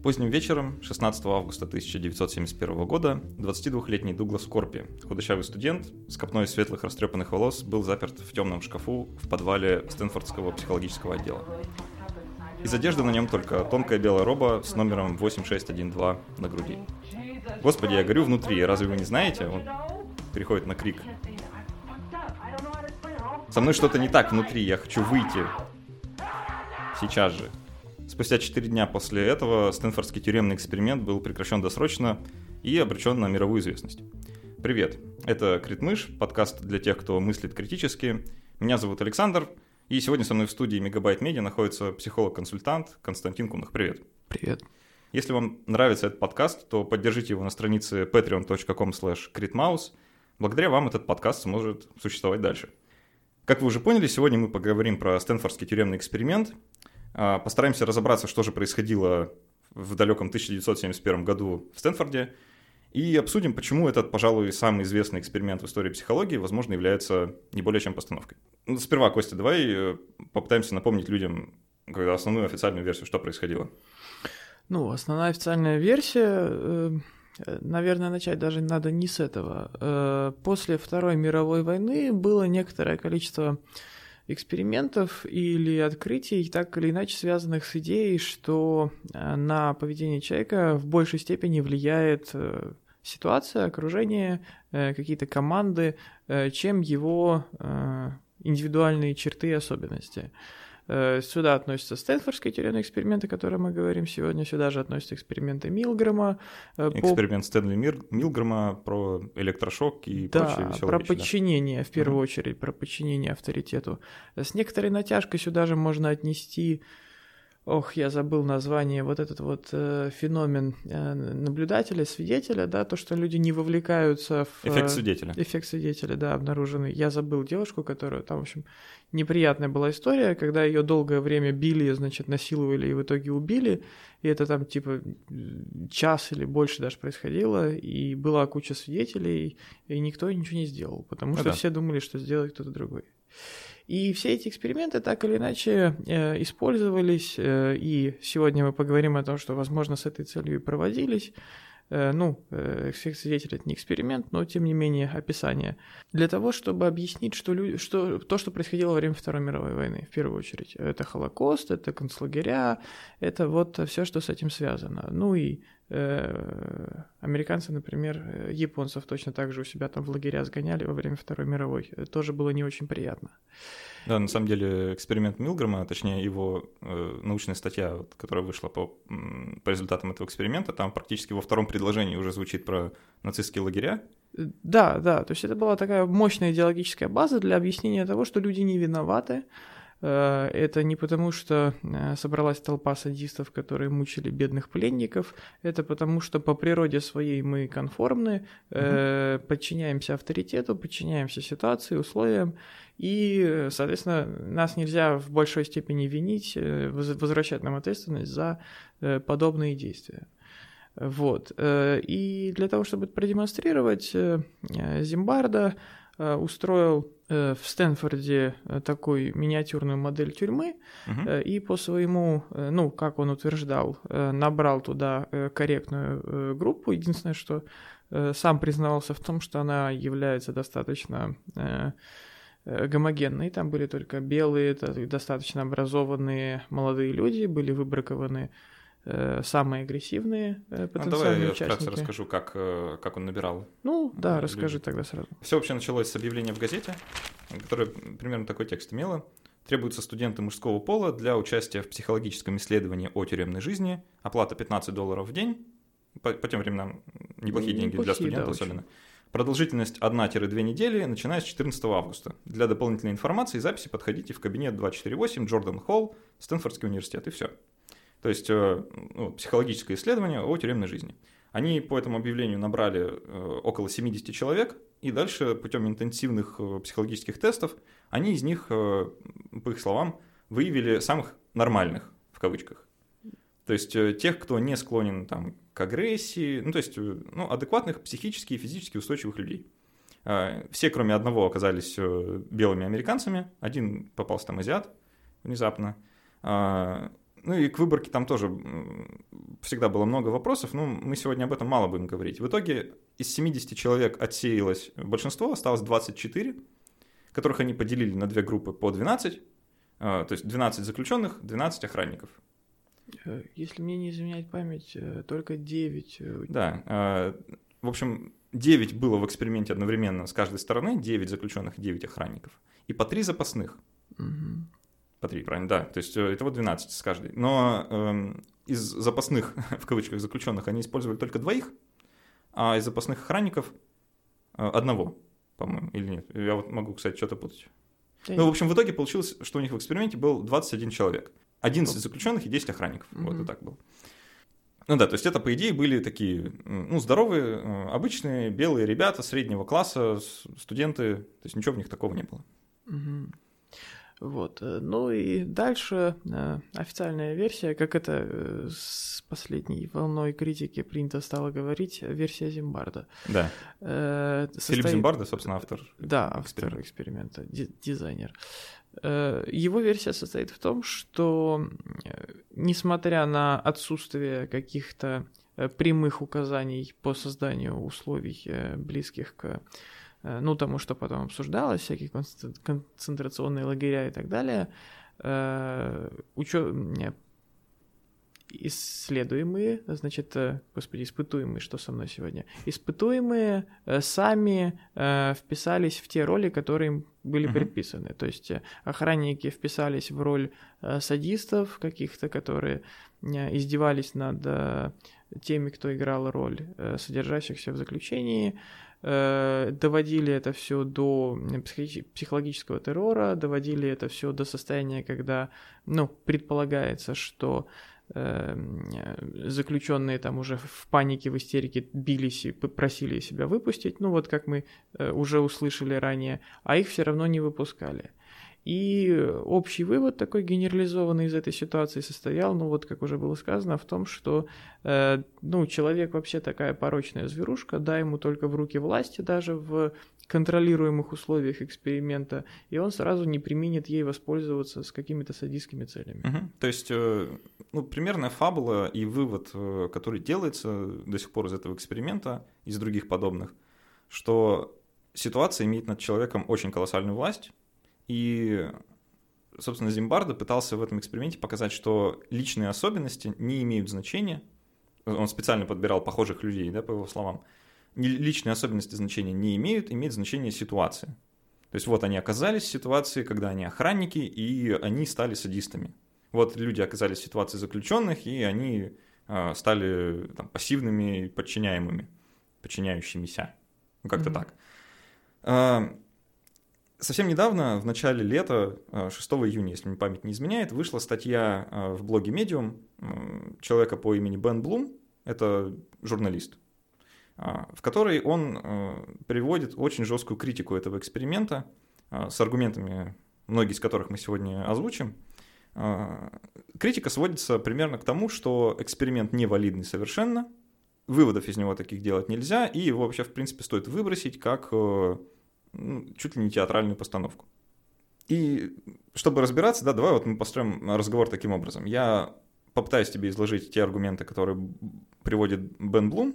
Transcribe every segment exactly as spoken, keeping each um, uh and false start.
Поздним вечером, шестнадцатого августа тысяча девятьсот семьдесят первого года, двадцатидвухлетний Дуглас Корпи, худощавый студент с копной светлых растрепанных волос, был заперт в темном шкафу в подвале Стэнфордского психологического отдела. Из одежды на нем только тонкая белая роба с номером восемь шесть один два на груди. «Господи, я горю внутри, разве вы не знаете?» Он переходит на крик. «Со мной что-то не так внутри, я хочу выйти. Сейчас же». Спустя четыре дня после этого Стэнфордский тюремный эксперимент был прекращен досрочно и обречен на мировую известность. Привет, это Критмыш, подкаст для тех, кто мыслит критически. Меня зовут Александр, и сегодня со мной в студии Мегабайт Медиа находится психолог-консультант Константин Кунах. Привет. Привет. Если вам нравится этот подкаст, то поддержите его на странице patreon точка com слэш критмаус. Благодаря вам этот подкаст сможет существовать дальше. Как вы уже поняли, сегодня мы поговорим про Стэнфордский тюремный эксперимент. Постараемся разобраться, что же происходило в далеком тысяча девятьсот семьдесят первом году в Стэнфорде, и обсудим, почему этот, пожалуй, самый известный эксперимент в истории психологии, возможно, является не более чем постановкой. Ну, сперва, Костя, давай попытаемся напомнить людям основную официальную версию, что происходило. Ну, основная официальная версия, наверное, начать даже надо не с этого. После Второй мировой войны было некоторое количество экспериментов или открытий, так или иначе связанных с идеей, что на поведение человека в большей степени влияет ситуация, окружение, какие-то команды, чем его индивидуальные черты и особенности. Сюда относятся Стэнфордские тюремные эксперименты, о которых мы говорим сегодня. Сюда же относятся эксперименты Милгрэма. Эксперимент по... Стэнли Мир... Милгрэма про электрошок и да, прочие веселые про вещи. подчинение, да. в первую uh-huh. очередь, про подчинение авторитету. С некоторой натяжкой сюда же можно отнести... Ох, я забыл название, вот этот вот э, феномен э, наблюдателя, свидетеля, да, то, что люди не вовлекаются в... Эффект э, свидетеля. Эффект свидетеля, да, обнаруженный. Я забыл девушку, которую, там, в общем, неприятная была история, когда ее долгое время били, значит, насиловали и в итоге убили, и это там, типа, час или больше даже происходило, и была куча свидетелей, и никто ничего не сделал, потому ну, что да. все думали, что сделает кто-то другой. И все эти эксперименты так или иначе э, использовались, э, и сегодня мы поговорим о том, что, возможно, с этой целью и проводились. Э, ну, э, эффект свидетеля — это не эксперимент, но, тем не менее, описание. Для того, чтобы объяснить, что, люди, что то, что происходило во время Второй мировой войны, в первую очередь. Это Холокост, это концлагеря, это вот все, что с этим связано. Ну и э, американцы, например, японцев точно так же у себя там в лагеря сгоняли во время Второй мировой. Это тоже было не очень приятно. Да, на самом деле эксперимент Милгрэма, точнее его э, научная статья, вот, которая вышла по, по результатам этого эксперимента, там практически во втором предложении уже звучит про нацистские лагеря. Да, да, то есть это была такая мощная идеологическая база для объяснения того, что люди не виноваты. Это не потому, что собралась толпа садистов, которые мучили бедных пленников, это потому, что по природе своей мы конформны, mm-hmm. подчиняемся авторитету, подчиняемся ситуации, условиям, и, соответственно, нас нельзя в большой степени винить, возвращать нам ответственность за подобные действия. Вот. И для того, чтобы это продемонстрировать, Зимбардо устроил в Стэнфорде такую миниатюрную модель тюрьмы uh-huh. и по своему, ну, как он утверждал, набрал туда корректную группу. Единственное, что сам признавался в том, что она является достаточно гомогенной. Там были только белые, достаточно образованные молодые люди, были выбракованы самые агрессивные потенциальные ну, давай я участники. вкратце расскажу, как, как он набирал. Ну, да, расскажи тогда сразу. Все вообще началось с объявления в газете, которое примерно такой текст имело. Требуются студенты мужского пола для участия в психологическом исследовании о тюремной жизни. Оплата пятнадцать долларов в день. По, по тем временам неплохие ну, деньги неплохие, для студента да, особенно. Очень. Продолжительность одна-две недели, начиная с четырнадцатого августа. Для дополнительной информации и записи подходите в кабинет двести сорок восемь, Джордан Холл, Стэнфордский университет, и все. То есть ну, психологическое исследование о тюремной жизни. Они по этому объявлению набрали около семьдесят человек, и дальше путем интенсивных психологических тестов они из них, по их словам, выявили самых нормальных, в кавычках. То есть тех, кто не склонен там, к агрессии, ну то есть ну, адекватных психически и физически устойчивых людей. Все, кроме одного, оказались белыми американцами, один попался там азиат внезапно. Ну и к выборке там тоже всегда было много вопросов, но мы сегодня об этом мало будем говорить. В итоге из семидесяти человек отсеялось большинство, осталось двадцать четыре, которых они поделили на две группы по двенадцать, то есть двенадцать заключенных, двенадцать охранников. Если мне не изменяет память, только девять. Да, в общем, девять было в эксперименте одновременно с каждой стороны, девять заключенных и девять охранников, и по три запасных. Угу. По три, правильно, да, то есть это вот двенадцать с каждой. Но э, из запасных, в кавычках, заключенных они использовали только двоих, а из запасных охранников э, одного, по-моему, или нет. Я вот могу, кстати, что-то путать. Да. Ну, в общем, в итоге получилось, что у них в эксперименте был двадцать один человек. одиннадцать заключенных и десять охранников. Mm-hmm. Вот и так было. Ну да, то есть это, по идее, были такие, ну, здоровые, обычные белые ребята среднего класса, студенты, то есть ничего в них такого не было. Mm-hmm. Вот. Ну и дальше э, официальная версия, как это э, с последней волной критики принято стало говорить, версия Зимбарда. Да. Э, состоит... Филипп Зимбарда, собственно, автор. Да, автор эксперимента, ди- дизайнер. Э, его версия состоит в том, что э, несмотря на отсутствие каких-то э, прямых указаний по созданию условий, э, близких к ну, тому, что потом обсуждалось, всякие концентрационные лагеря и так далее, учё... исследуемые, значит, господи, испытуемые, что со мной сегодня, испытуемые сами вписались в те роли, которые им были uh-huh. предписаны. То есть охранники вписались в роль садистов каких-то, которые издевались над теми, кто играл роль содержащихся в заключении, доводили это все до психологического террора, доводили это все до состояния, когда, ну, предполагается, что э, заключенные там уже в панике, в истерике бились и просили себя выпустить, ну вот как мы э, уже услышали ранее, а их все равно не выпускали. И общий вывод такой генерализованный из этой ситуации состоял, ну вот как уже было сказано, в том, что э, ну, человек вообще такая порочная зверушка, дай ему только в руки власти даже в контролируемых условиях эксперимента, и он сразу не преминет ей воспользоваться с какими-то садистскими целями. Угу. То есть, э, ну, примерная фабула и вывод, э, который делается до сих пор из этого эксперимента, из других подобных, что ситуация имеет над человеком очень колоссальную власть. И, собственно, Зимбарда пытался в этом эксперименте показать, что личные особенности не имеют значения. Он специально подбирал похожих людей, да, по его словам. Личные особенности значения не имеют, имеет значение ситуация. То есть вот они оказались в ситуации, когда они охранники, и они стали садистами. Вот люди оказались в ситуации заключенных, и они э, стали там, пассивными и подчиняемыми, подчиняющимися. Ну, как-то mm-hmm. так. Совсем недавно, в начале лета, шестого июня, если мне память не изменяет, вышла статья в блоге Medium человека по имени Бен Блум, это журналист, в которой он приводит очень жесткую критику этого эксперимента с аргументами, многие из которых мы сегодня озвучим. Критика сводится примерно к тому, что эксперимент невалидный совершенно, выводов из него таких делать нельзя, и его вообще, в принципе, стоит выбросить как... Ну, чуть ли не театральную постановку. И чтобы разбираться, да, давай вот мы построим разговор таким образом. Я попытаюсь тебе изложить те аргументы, которые приводит Бен Блум,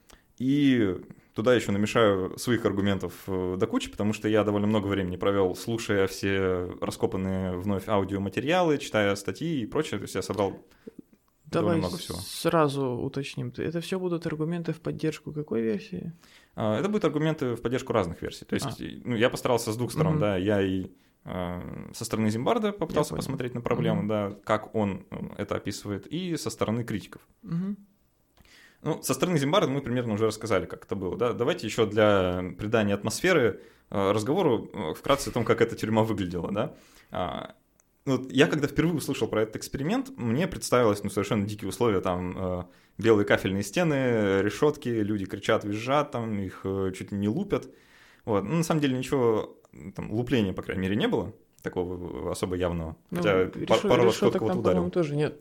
и туда еще намешаю своих аргументов до кучи, потому что я довольно много времени провел, слушая все раскопанные вновь аудиоматериалы, читая статьи и прочее. То есть я собрал Давай довольно много всего. Сразу уточним. Это все будут аргументы в поддержку какой версии? Это будут аргументы в поддержку разных версий. То есть а. ну, я постарался с двух сторон, угу. да, я и э, со стороны Зимбарда попытался посмотреть на проблему, угу. да, как он это описывает, и со стороны критиков. Угу. Ну, со стороны Зимбарда мы примерно уже рассказали, как это было, да. Давайте еще для придания атмосферы э, разговору вкратце о том, как эта тюрьма выглядела, да. А, ну, я когда впервые услышал про этот эксперимент, мне представилось, ну, совершенно дикие условия, там, э, белые кафельные стены, решетки, люди кричат, визжат, там, их э, чуть ли не лупят. Вот. Ну, на самом деле ничего, там, лупления, по крайней мере, не было, такого особо явного. Ну, хотя решет, пару раз кто-то кого-то ударил. Тоже нет.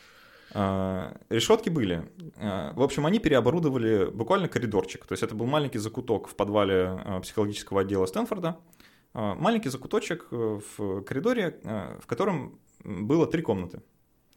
А, решетки были. А, в общем, они переоборудовали буквально коридорчик. То есть это был маленький закуток в подвале а, психологического отдела Стэнфорда. А, маленький закуточек в коридоре, а, в котором было три комнаты.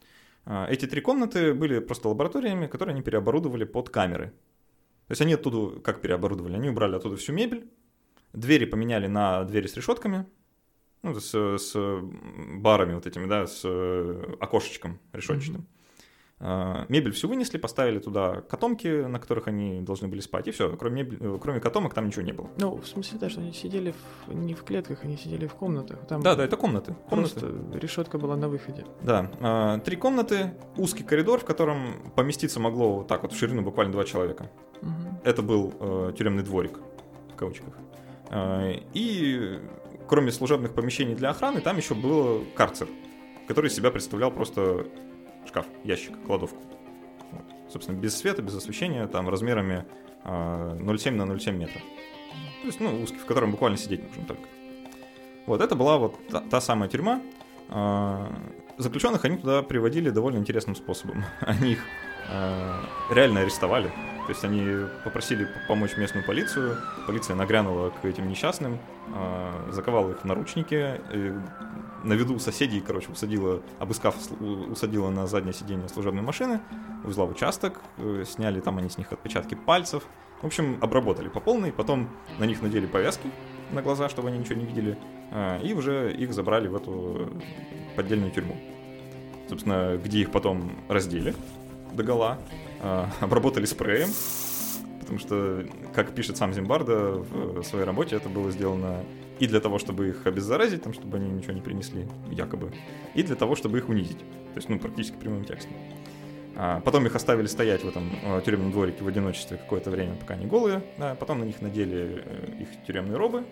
Эти три комнаты были просто лабораториями, которые они переоборудовали под камеры. То есть они оттуда как переоборудовали? Они убрали оттуда всю мебель, двери поменяли на двери с решетками, ну, с, с барами вот этими, да, с окошечком решетчатым. Mm-hmm. Мебель всю вынесли, поставили туда котомки, на которых они должны были спать, и все. Кроме, мебель, кроме котомок там ничего не было. Ну, в смысле, да, что они сидели в, не в клетках, они сидели в комнатах. Там да, да, это комнаты. комнаты. Просто решетка была на выходе. Да, три комнаты, узкий коридор, в котором поместиться могло вот так вот в ширину буквально два человека. Угу. Это был э, тюремный дворик, в кавычках. Э, и кроме служебных помещений для охраны, там еще был карцер, который из себя представлял просто шкаф, ящик, кладовку. Вот. Собственно, без света, без освещения, там размерами э, ноль целых семь на ноль целых семь метра. То есть, ну, узкий, в котором буквально сидеть нужно только. Вот, это была вот та, та самая тюрьма. Э, заключенных они туда приводили довольно интересным способом. Они их э, реально арестовали. То есть они попросили помочь местную полицию. Полиция нагрянула к этим несчастным, э, заковала их в наручники, э, на виду соседей, короче, усадила, обыскав, усадила на заднее сиденье служебной машины, увезла в участок, э, сняли там они с них отпечатки пальцев. В общем, обработали по полной, потом на них надели повязки на глаза, чтобы они ничего не видели, э, и уже их забрали в эту поддельную тюрьму. Собственно, где их потом раздели догола, э, обработали спреем, потому что, как пишет сам Зимбардо в своей работе, это было сделано и для того, чтобы их обеззаразить, там, чтобы они ничего не принесли, якобы, и для того, чтобы их унизить. То есть, ну, практически прямым текстом. А потом их оставили стоять в этом э, тюремном дворике в одиночестве какое-то время, пока они голые. Да, потом на них надели э, их тюремные робы.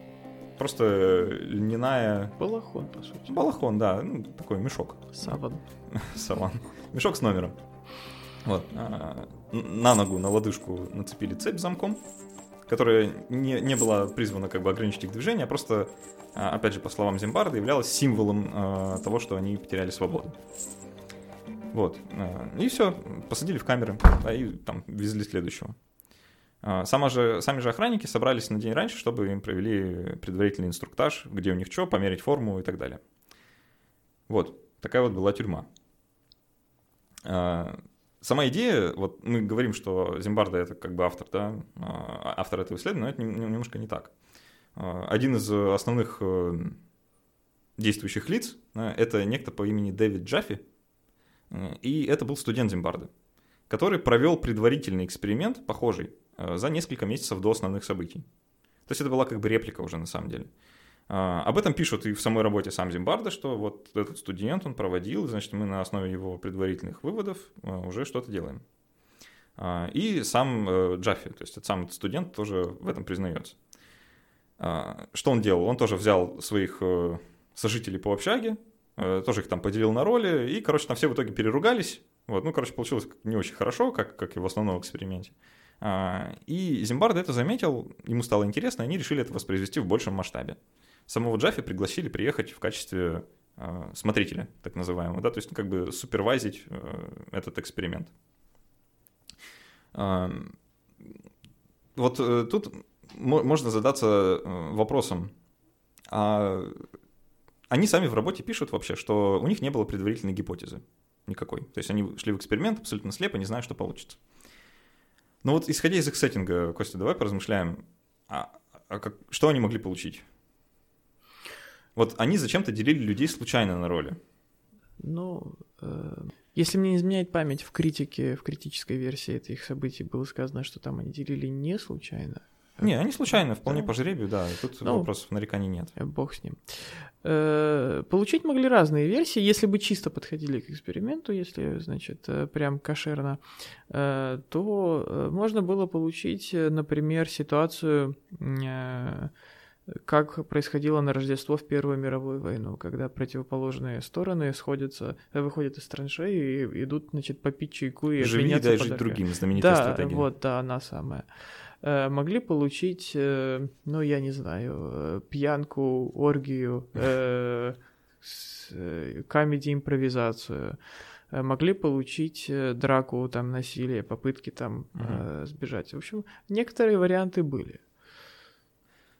Просто льняная... Балахон, по сути. Балахон, да, ну, такой мешок. Саван. Саван. Мешок с номером. Вот. А, на ногу, на лодыжку нацепили цепь с замком, которая не, не была призвана как бы ограничить их движение, а просто, опять же, по словам Зимбардо, являлась символом а, того, что они потеряли свободу. Вот. А, и все, посадили в камеры, да, и там везли следующего. А, сама же, сами же охранники собрались на день раньше, чтобы им провели предварительный инструктаж, где у них что, померить форму и так далее. Вот. Такая вот была тюрьма. А, Сама идея, вот мы говорим, что Зимбардо это как бы автор, да, автор этого исследования, но это немножко не так. Один из основных действующих лиц — это некто по имени Дэвид Джаффи, и это был студент Зимбардо, который провел предварительный эксперимент, похожий, за несколько месяцев до основных событий. То есть это была как бы реплика уже на самом деле. Об этом пишут и в самой работе сам Зимбардо, что вот этот студент, он проводил, значит, мы на основе его предварительных выводов уже что-то делаем. И сам Джаффи, то есть этот сам студент, тоже в этом признается. Что он делал? Он тоже взял своих сожителей по общаге, тоже их там поделил на роли, и, короче, там все в итоге переругались. Вот, ну, короче, получилось не очень хорошо, как, как и в основном эксперименте. И Зимбардо это заметил, ему стало интересно, и они решили это воспроизвести в большем масштабе. Самого Джаффи пригласили приехать в качестве э, смотрителя, так называемого, да, то есть ну, как бы супервайзить э, этот эксперимент. Э, вот э, тут мо- можно задаться э, вопросом, а они сами в работе пишут вообще, что у них не было предварительной гипотезы никакой, то есть они шли в эксперимент абсолютно слепо, не зная, что получится. Но вот исходя из их сеттинга, Костя, давай поразмышляем, а, а как, что они могли получить? Вот они зачем-то делили людей случайно на роли. Ну, э, если мне не изменяет память, в критике, в критической версии этих событий было сказано, что там они делили не случайно. Не, они случайно, вполне да. по жребию, да, тут ну, вопросов нареканий нет. Бог с ним. Э, получить могли разные версии, если бы чисто подходили к эксперименту, если, значит, прям кошерно, э, то можно было получить, например, ситуацию... Э, как происходило на Рождество в Первую мировую войну, когда противоположные стороны сходятся, выходят из траншеи и идут, значит, попить чайку и Живи обменяться дай подарками. Жить другим, знаменитая да, стратегия. Вот, да, она самая. Могли получить, ну, я не знаю, пьянку, оргию, камеди-импровизацию. Могли получить драку, там, насилие, попытки там угу. сбежать. В общем, некоторые варианты были.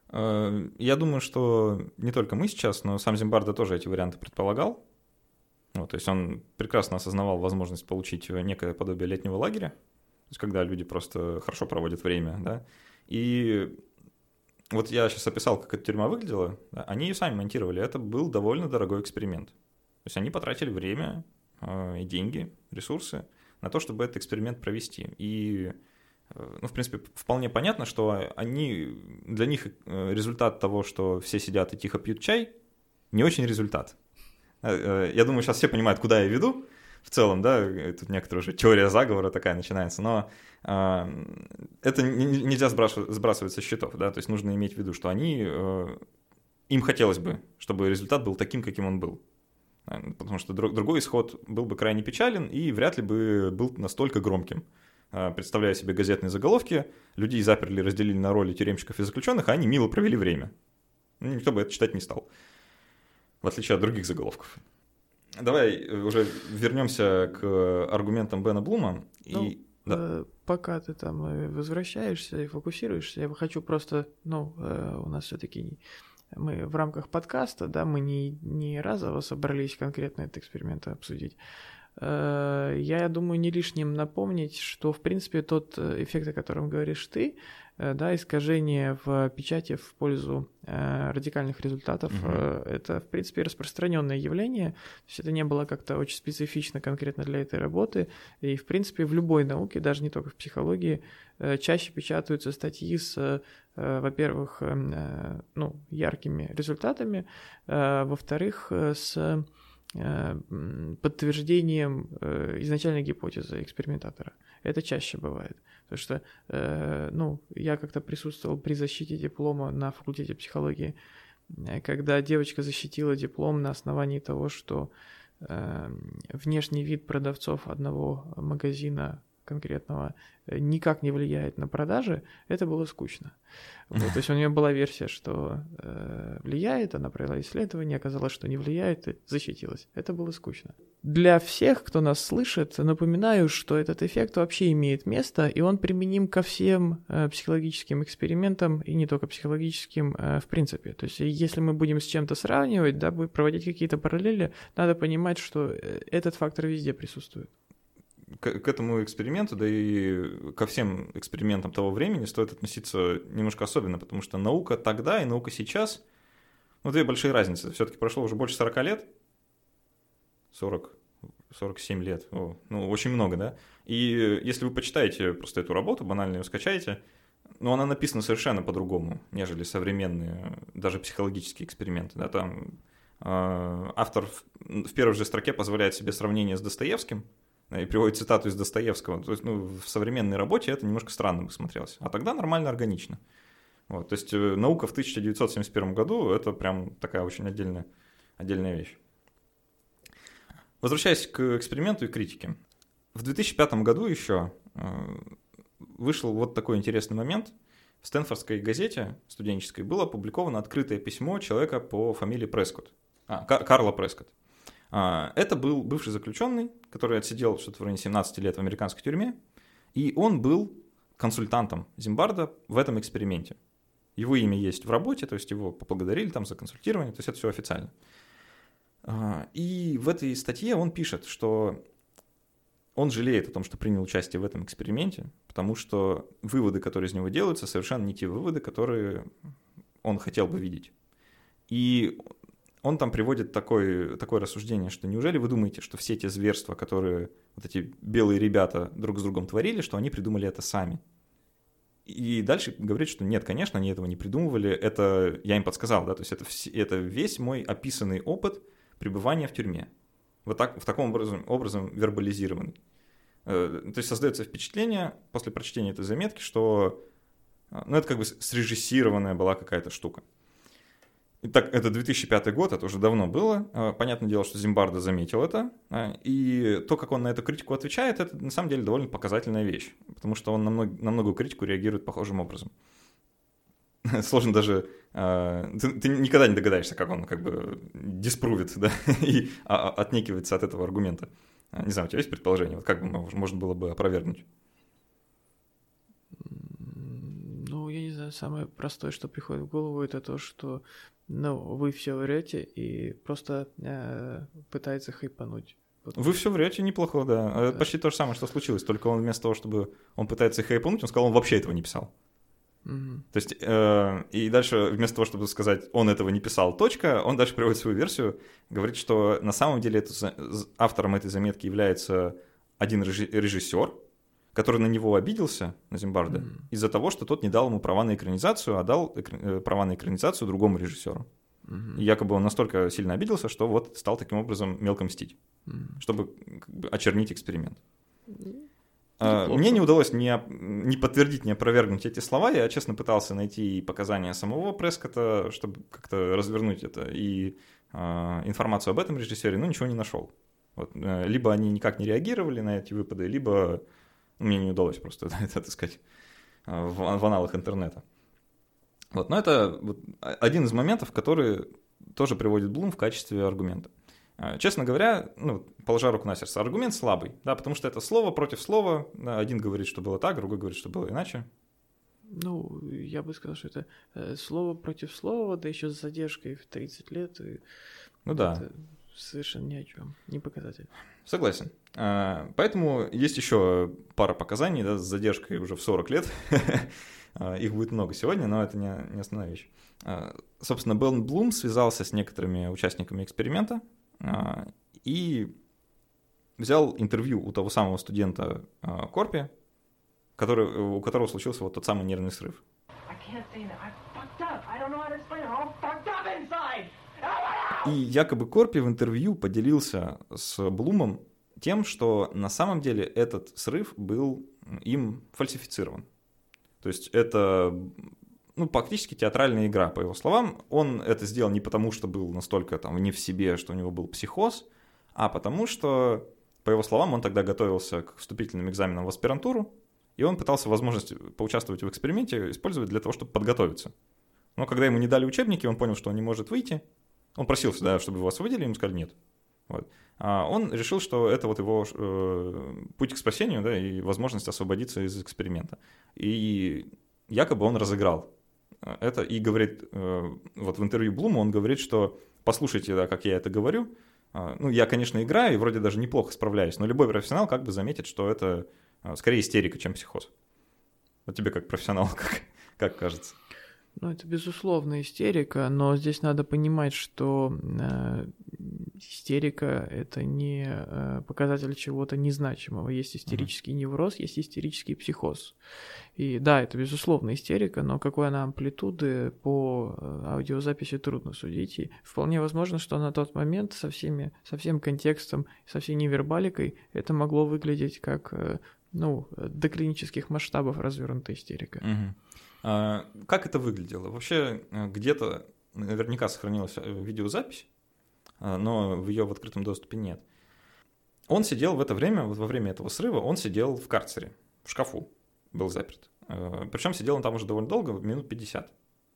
Я думаю, что не только мы сейчас, но сам Зимбардо тоже эти варианты предполагал. Вот, то есть он прекрасно осознавал возможность получить некое подобие летнего лагеря, то есть когда люди просто хорошо проводят время, да, и вот я сейчас описал, как эта тюрьма выглядела, да, они ее сами монтировали, это был довольно дорогой эксперимент. То есть они потратили время э, и деньги, ресурсы на то, чтобы этот эксперимент провести. И, э, ну, в принципе, вполне понятно, что они, для них результат того, что все сидят и тихо пьют чай, не очень результат. Я думаю, сейчас все понимают, куда я веду в целом, да, тут некоторая уже теория заговора такая начинается, но э, это не, нельзя сбрасывать, сбрасывать со счетов, да, то есть нужно иметь в виду, что они, э, им хотелось бы, чтобы результат был таким, каким он был, потому что друг, другой исход был бы крайне печален и вряд ли бы был настолько громким. Представляя себе газетные заголовки, людей заперли, разделили на роли тюремщиков и заключенных, а они мило провели время. Никто бы это читать не стал. В отличие от других заголовков. Давай уже вернемся к аргументам Бена Блума. Ну, и... да. э, пока ты там возвращаешься и фокусируешься, я хочу просто, ну, э, у нас все-таки мы в рамках подкаста, да, мы не, не разово собрались конкретно этот эксперимент обсудить. Э, я думаю, не лишним напомнить, что, в принципе, тот эффект, о котором говоришь ты, да, искажение в печати в пользу э, радикальных результатов, угу. э, это, в принципе, распространенное явление, то есть это не было как-то очень специфично конкретно для этой работы, и, в принципе, в любой науке, даже не только в психологии, э, чаще печатаются статьи с, э, во-первых, э, ну, яркими результатами, э, во-вторых, с э, подтверждением э, изначальной гипотезы экспериментатора. Это чаще бывает. Потому что, э, ну, я как-то присутствовал при защите диплома на факультете психологии, когда девочка защитила диплом на основании того, что э, внешний вид продавцов одного магазина конкретного никак не влияет на продажи, это было скучно. Вот, то есть у нее была версия, что э, влияет, она провела исследование, оказалось, что не влияет, и защитилась. Это было скучно. Для всех, кто нас слышит, напоминаю, что этот эффект вообще имеет место, и он применим ко всем э, психологическим экспериментам, и не только психологическим, э, в принципе. То есть если мы будем с чем-то сравнивать, да, проводить какие-то параллели, надо понимать, что этот фактор везде присутствует. К, к этому эксперименту, да и ко всем экспериментам того времени стоит относиться немножко особенно, потому что наука тогда и наука сейчас, ну, две большие разницы. Все-таки прошло уже больше сорока лет, сорок, сорок семь лет, О, ну, очень много, да? И если вы почитаете просто эту работу, банально ее скачаете, ну, она написана совершенно по-другому, нежели современные, даже психологические эксперименты, да, там э, автор в, в первой же строке позволяет себе сравнение с Достоевским, и приводит цитату из Достоевского. То есть, ну, в современной работе это немножко странно бы смотрелось. А тогда нормально, органично. Вот, то есть наука в тысяча девятьсот семьдесят первом году – это прям такая очень отдельная, отдельная вещь. Возвращаясь к эксперименту и критике. В две тысячи пятом году еще вышел вот такой интересный момент. В Стэнфордской газете студенческой было опубликовано открытое письмо человека по фамилии Прескотт. А, Карла Прескотт. Это был бывший заключенный, который отсидел что-то в районе семнадцати лет в американской тюрьме, и он был консультантом Зимбарда в этом эксперименте. Его имя есть в работе, то есть его поблагодарили там за консультирование, то есть это все официально. И в этой статье он пишет, что он жалеет о том, что принял участие в этом эксперименте, потому что выводы, которые из него делаются, совершенно не те выводы, которые он хотел бы видеть. И он там приводит такое, такое рассуждение, что неужели вы думаете, что все те зверства, которые вот эти белые ребята друг с другом творили, что они придумали это сами? И дальше говорит, что нет, конечно, они этого не придумывали, это я им подсказал, да, то есть это, это весь мой описанный опыт пребывания в тюрьме. Вот так, в таком образом, образом вербализированный. То есть создается впечатление после прочтения этой заметки, что ну, это как бы срежиссированная была какая-то штука. Итак, это две тысячи пятый год, это уже давно было. Понятное дело, что Зимбардо заметил это. И то, как он на эту критику отвечает, это на самом деле довольно показательная вещь. Потому что он на, мног, на многую критику реагирует похожим образом. Сложно даже... Ты, ты никогда не догадаешься, как он как бы диспрувит, да, и отнекивается от этого аргумента. Не знаю, у тебя есть предположение? Вот как бы можно было бы опровергнуть? Ну, Ну, я не знаю, самое простое, что приходит в голову, это то, что, ну, вы все врете и просто э, пытается хайпануть. Вот. Вы все врете неплохо, да. да. Это почти то же самое, что случилось, только он вместо того, чтобы он пытается хайпануть, он сказал, он вообще этого не писал. Угу. То есть, э, и дальше вместо того, чтобы сказать, он этого не писал, точка, он дальше приводит свою версию, говорит, что на самом деле это, автором этой заметки является один режиссер, который на него обиделся, на Зимбарда, mm-hmm. из-за того, что тот не дал ему права на экранизацию, а дал экр... права на экранизацию другому режиссеру. Mm-hmm. И якобы он настолько сильно обиделся, что вот стал таким образом мелко мстить, mm-hmm. чтобы как бы очернить эксперимент. Mm-hmm. А, мне не удалось ни, ни подтвердить, ни опровергнуть эти слова. Я, честно, пытался найти показания самого Прескотта, чтобы как-то развернуть это, и а, информацию об этом режиссере, но ничего не нашел. Вот. Либо они никак не реагировали на эти выпады, либо мне не удалось просто это отыскать в, в аналах интернета. Вот. Но это вот один из моментов, который тоже приводит Блум в качестве аргумента. Честно говоря, ну, положа руку на сердце, аргумент слабый, да, потому что это слово против слова. Да, один говорит, что было так, другой говорит, что было иначе. Ну, я бы сказал, что это э, слово против слова, да еще с задержкой в тридцать лет. И ну да. Это совершенно ни о чем, не показатель. Согласен. Поэтому есть еще пара показаний, да, с задержкой уже в сорок лет. Их будет много сегодня, но это не, не основная вещь. Собственно, Бен Блум связался с некоторыми участниками эксперимента и взял интервью у того самого студента Корпи, который, у которого случился вот тот самый нервный срыв. И якобы Корпи в интервью поделился с Блумом тем, что на самом деле этот срыв был им фальсифицирован. То есть это, ну, практически театральная игра, по его словам. Он это сделал не потому, что был настолько там не в себе, что у него был психоз, а потому что, по его словам, он тогда готовился к вступительным экзаменам в аспирантуру, и он пытался возможность поучаствовать в эксперименте использовать для того, чтобы подготовиться. Но когда ему не дали учебники, он понял, что он не может выйти. Он просился, да, чтобы его освободили, ему сказали нет. Вот. А он решил, что это вот его э, путь к спасению, да, и возможность освободиться из эксперимента. И якобы он разыграл это и говорит, э, вот в интервью Блума он говорит, что послушайте, да, как я это говорю, э, ну, я, конечно, играю и вроде даже неплохо справляюсь, но любой профессионал как бы заметит, что это э, скорее истерика, чем психоз. Вот тебе как профессионал, как, как кажется? Ну, это безусловно истерика, но здесь надо понимать, что э, истерика — это не э, показатель чего-то незначимого. Есть истерический uh-huh. невроз, есть истерический психоз. И да, это безусловно истерика, но какой она амплитуды по аудиозаписи трудно судить. И вполне возможно, что на тот момент со, всеми, со всем контекстом, со всей невербаликой это могло выглядеть как э, ну, до клинических масштабов развернутая истерика. Uh-huh. А, как это выглядело? Вообще где-то наверняка сохранилась видеозапись, но в ее в открытом доступе нет. Он сидел в это время, вот во время этого срыва, он сидел в карцере, в шкафу, был заперт. Причем сидел он там уже довольно долго, минут пятьдесят.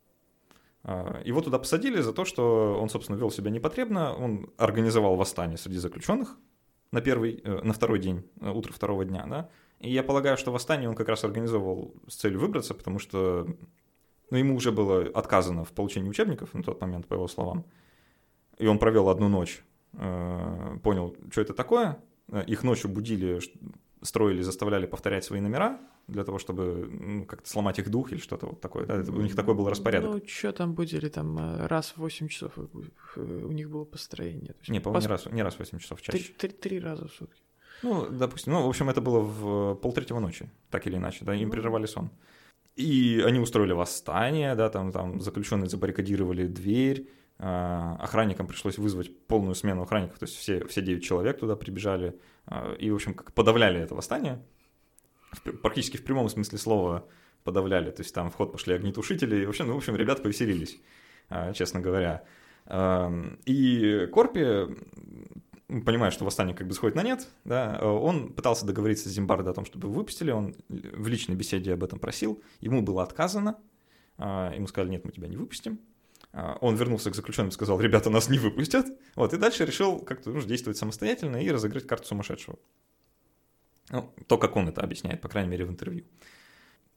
Его туда посадили за то, что он, собственно, вел себя непотребно, он организовал восстание среди заключенных на, первый, на второй день, утро второго дня, да. И я полагаю, что восстание он как раз организовывал с целью выбраться, потому что ну, ему уже было отказано в получении учебников на тот момент, по его словам. И он провел одну ночь, э, понял, что это такое. Их ночью будили, строили, заставляли повторять свои номера для того, чтобы ну, как-то сломать их дух или что-то вот такое. Да? У них такой был распорядок. Ну, что там будили? Там раз в восемь часов у них было построение. Не, по-моему, пос... не, раз, не раз в восемь часов, чаще. Три, три, три раза в сутки. Ну, допустим, ну, в общем, это было в полтретьего ночи, так или иначе, да, им прерывали сон. И они устроили восстание, да, там, там заключенные забаррикадировали дверь, э, охранникам пришлось вызвать полную смену охранников, то есть все, все девять человек туда прибежали, э, и, в общем, как подавляли это восстание, практически в прямом смысле слова подавляли, то есть там в ход пошли огнетушители, и, в общем, ну, в общем, ребята повеселились, э, честно говоря. Э, и Корпи, понимая, что восстание как бы сходит на нет, да, он пытался договориться с Зимбардо о том, чтобы выпустили, он в личной беседе об этом просил, ему было отказано, ему сказали, нет, мы тебя не выпустим. Он вернулся к заключенным и сказал, ребята, нас не выпустят, вот, и дальше решил как-то ну, действовать самостоятельно и разыграть карту сумасшедшего. Ну, то, как он это объясняет, по крайней мере, в интервью.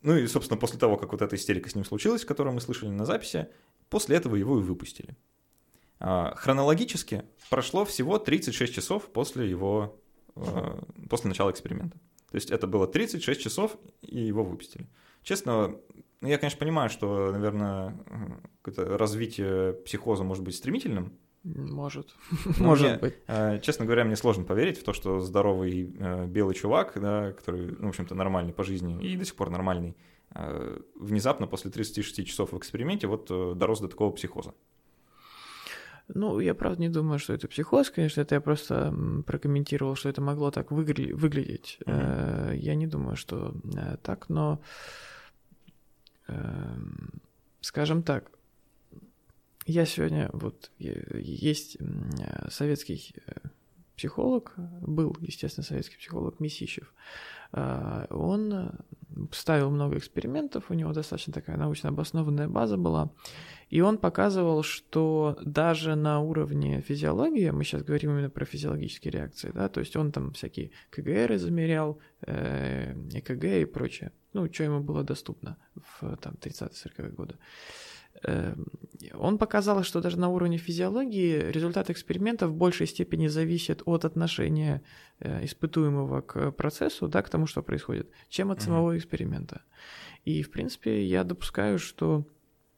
Ну и, собственно, после того, как вот эта истерика с ним случилась, которую мы слышали на записи, после этого его и выпустили. Хронологически прошло всего тридцать шесть часов после его, после начала эксперимента. То есть это было тридцать шесть часов, и его выпустили. Честно, я, конечно, понимаю, что, наверное, какое-то развитие психоза может быть стремительным. Может. Но Может мне, быть. Честно говоря, мне сложно поверить в то, что здоровый э, белый чувак, да, который, ну, в общем-то, нормальный по жизни и до сих пор нормальный, э, внезапно после тридцати шести часов в эксперименте вот э, дорос до такого психоза. Ну, я правда не думаю, что это психоз, конечно, это я просто прокомментировал, что это могло так выгля- выглядеть. Mm-hmm. Э, я не думаю, что э, так, но, э, скажем так, я сегодня, вот, есть советский психолог, был, естественно, советский психолог Месищев, он ставил много экспериментов, у него достаточно такая научно обоснованная база была, и он показывал, что даже на уровне физиологии, мы сейчас говорим именно про физиологические реакции, да, то есть он там всякие ка гэ эр замерял, э, э ка гэ и прочее, ну, что ему было доступно в там, тридцатые-сороковые годы. Он показал, что даже на уровне физиологии результат эксперимента в большей степени зависит от отношения испытуемого к процессу, да, к тому, что происходит, чем от самого mm-hmm. эксперимента. И, в принципе, я допускаю, что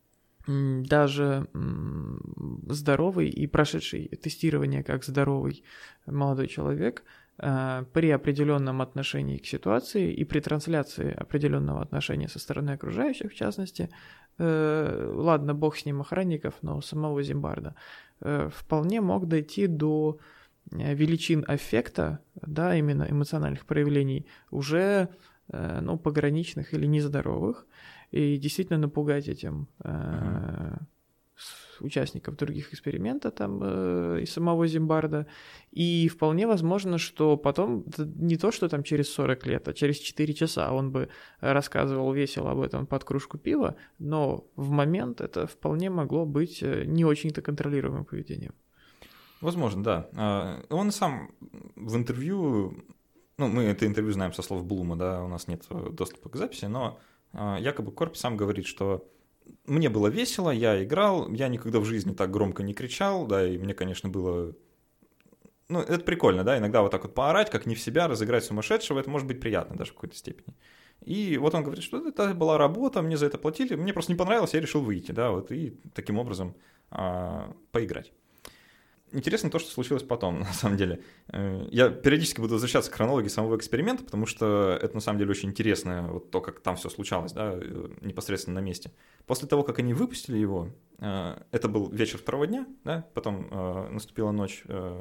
даже здоровый и прошедший тестирование как здоровый молодой человек при определенном отношении к ситуации и при трансляции определенного отношения со стороны окружающих, в частности, э, ладно, бог с ним охранников, но самого Зимбарда, э, вполне мог дойти до величин аффекта, да, именно эмоциональных проявлений, уже э, ну, пограничных или нездоровых, и действительно напугать этим э, mm-hmm. участников других экспериментов там э, и самого Зимбарда. И вполне возможно, что потом, не то что там через сорок лет, а через четыре часа он бы рассказывал весело об этом под кружку пива, но в момент это вполне могло быть не очень-то контролируемым поведением. Возможно, да. Он сам в интервью, ну, мы это интервью знаем со слов Блума, да, у нас нет доступа к записи, но якобы Корпи сам говорит, что мне было весело, я играл, я никогда в жизни так громко не кричал, да, и мне, конечно, было... Ну, это прикольно, да, иногда вот так вот поорать, как не в себя, разыграть сумасшедшего, это может быть приятно даже в какой-то степени. И вот он говорит, что это была работа, мне за это платили, мне просто не понравилось, я решил выйти, да, вот, и таким образом а, поиграть. Интересно то, что случилось потом, на самом деле. Я периодически буду возвращаться к хронологии самого эксперимента, потому что это, на самом деле, очень интересно, вот то, как там все случалось, да, непосредственно на месте. После того, как они выпустили его, это был вечер второго дня, да, потом наступила ночь,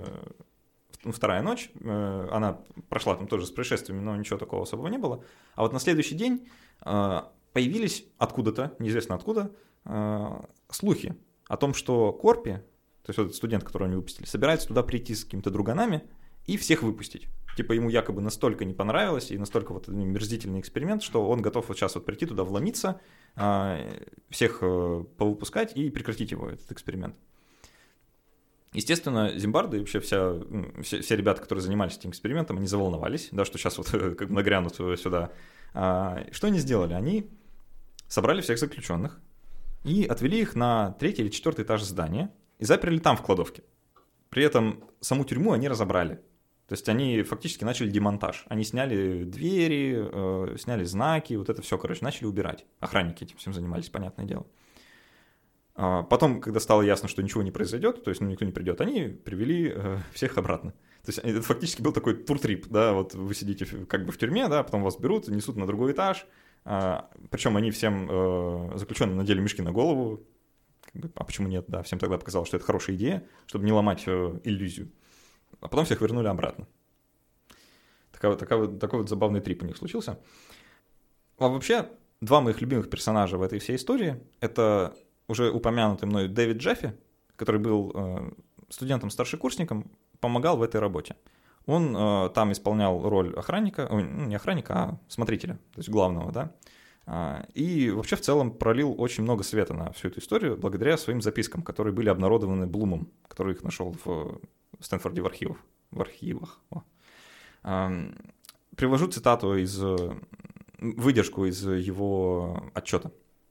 вторая ночь, она прошла там тоже с происшествиями, но ничего такого особого не было. А вот на следующий день появились откуда-то, неизвестно откуда, слухи о том, что Корпи, то есть вот этот студент, которого они выпустили, собирается туда прийти с какими-то друганами и всех выпустить. Типа ему якобы настолько не понравилось и настолько вот мерзительный эксперимент, что он готов вот сейчас вот прийти туда, вломиться, всех повыпускать и прекратить его, этот эксперимент. Естественно, Зимбарда и вообще вся, все, все ребята, которые занимались этим экспериментом, они заволновались, да, что сейчас вот как бы нагрянут сюда. Что они сделали? Они собрали всех заключенных и отвели их на третий или четвертый этаж здания, и заперли там в кладовке. При этом саму тюрьму они разобрали. То есть они фактически начали демонтаж. Они сняли двери, э, сняли знаки, вот это все, короче, начали убирать. Охранники этим всем занимались, понятное дело. А потом, когда стало ясно, что ничего не произойдет, то есть ну, никто не придет, они привели э, всех обратно. То есть это фактически был такой туртрип, да, вот вы сидите как бы в тюрьме, да, потом вас берут, несут на другой этаж, а, причем они всем э, заключенным надели мешки на голову. А почему нет? Да, всем тогда показалось, что это хорошая идея, чтобы не ломать э, иллюзию. А потом всех вернули обратно. Такой, такой, такой вот забавный трип у них случился. А вообще, два моих любимых персонажа в этой всей истории — это уже упомянутый мной Дэвид Джаффи, который был э, студентом-старшекурсником, помогал в этой работе. Он э, там исполнял роль охранника, ой, ну, не охранника, а смотрителя, то есть главного, да. И вообще в целом пролил очень много света на всю эту историю благодаря своим запискам, которые были обнародованы Блумом, который их нашел в Стэнфорде в архивах. В архивах. О. Привожу цитату из выдержку из его отчета.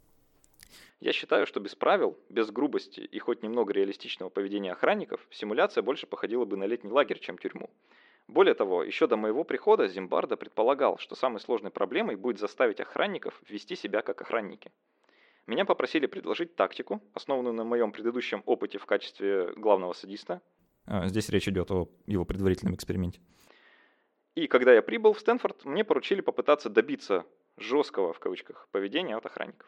Я считаю, что без правил, без грубости и хоть немного реалистичного поведения охранников, симуляция больше походила бы на летний лагерь, чем тюрьму. Более того, еще до моего прихода Зимбардо предполагал, что самой сложной проблемой будет заставить охранников вести себя как охранники. Меня попросили предложить тактику, основанную на моем предыдущем опыте в качестве главного садиста. Здесь речь идет о его предварительном эксперименте. И когда я прибыл в Стэнфорд, мне поручили попытаться добиться жесткого, в кавычках, поведения от охранников.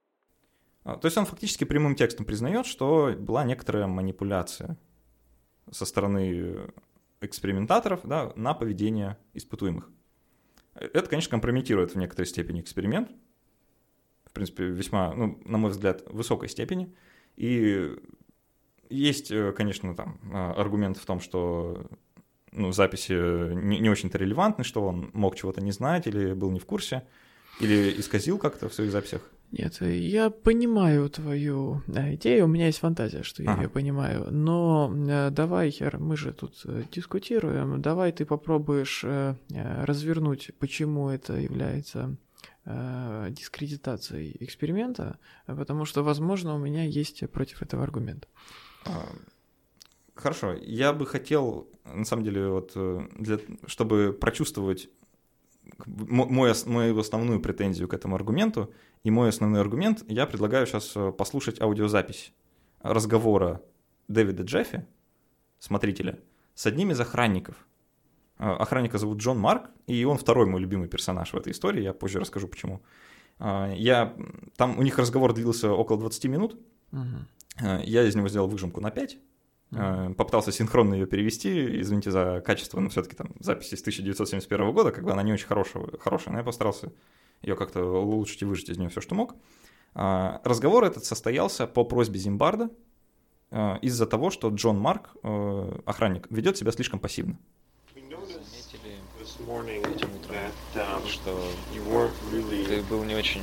То есть он фактически прямым текстом признает, что была некоторая манипуляция со стороны экспериментаторов, да, на поведение испытуемых. Это, конечно, компрометирует в некоторой степени эксперимент. В принципе, весьма, ну, на мой взгляд, в высокой степени. И есть, конечно, там аргумент в том, что ну, записи не, не очень-то релевантны, что он мог чего-то не знать или был не в курсе, или исказил как-то в своих записях. Нет, я понимаю твою да, идею, у меня есть фантазия, что я ага. ее понимаю, но э, давай, мы же тут э, дискутируем, давай ты попробуешь э, развернуть, почему это является э, дискредитацией эксперимента, потому что, возможно, у меня есть против этого аргумент. Хорошо, я бы хотел, на самом деле, вот, для, чтобы прочувствовать мой, мою основную претензию к этому аргументу, и мой основной аргумент, я предлагаю сейчас послушать аудиозапись разговора Дэвида Джеффи, смотрителя, с одним из охранников. Охранника зовут Джон Марк, и он второй мой любимый персонаж в этой истории, я позже расскажу почему. Я, там у них разговор длился около двадцать минут, uh-huh. я из него сделал выжимку на пять, Uh-huh. попытался синхронно ее перевести, извините за качество, но все-таки там запись из тысяча девятьсот семьдесят первого года, как бы она не очень хорошая, хорошая, но я постарался ее как-то улучшить и выжать из нее все, что мог. Разговор этот состоялся по просьбе Зимбардо из-за того, что Джон Марк, охранник, ведет себя слишком пассивно. Заметили этим утром, что ты был не очень,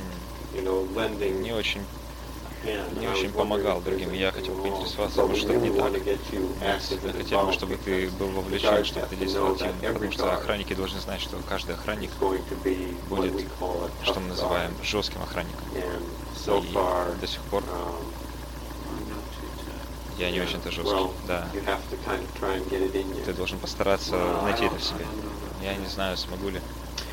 не очень не очень помогал другим. Я хотел поинтересоваться, может, что не так. Я хотел бы, чтобы ты был вовлечен, чтобы ты действовал активно, потому что охранники должны знать, что каждый охранник будет, что мы называем, жестким охранником. И до сих пор я не очень-то жесткий, да. Ты должен постараться найти это в себе. Я не знаю, смогу ли.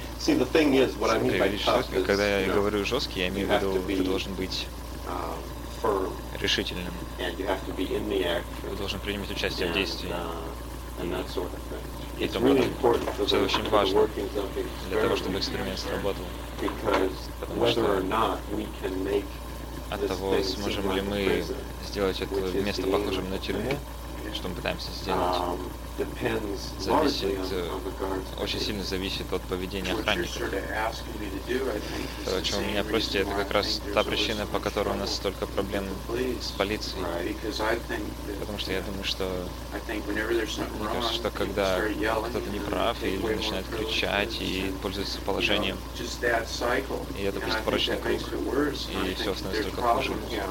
Когда я говорю жесткий, я имею в виду, ты должен быть решительным. Вы должны принимать участие в действии. И тому это очень важно для того, чтобы эксперимент сработал. Потому что от того, сможем ли мы сделать это место похожим на тюрьму, что мы пытаемся сделать, зависит, очень сильно зависит от поведения охранников. То, о чем вы меня просите, это как раз та причина, по которой у нас столько проблем с полицией. Потому что я думаю, что мне кажется, что когда кто-то не прав или начинает кричать и пользуется положением, и это просто порочный круг, и все становится только хуже.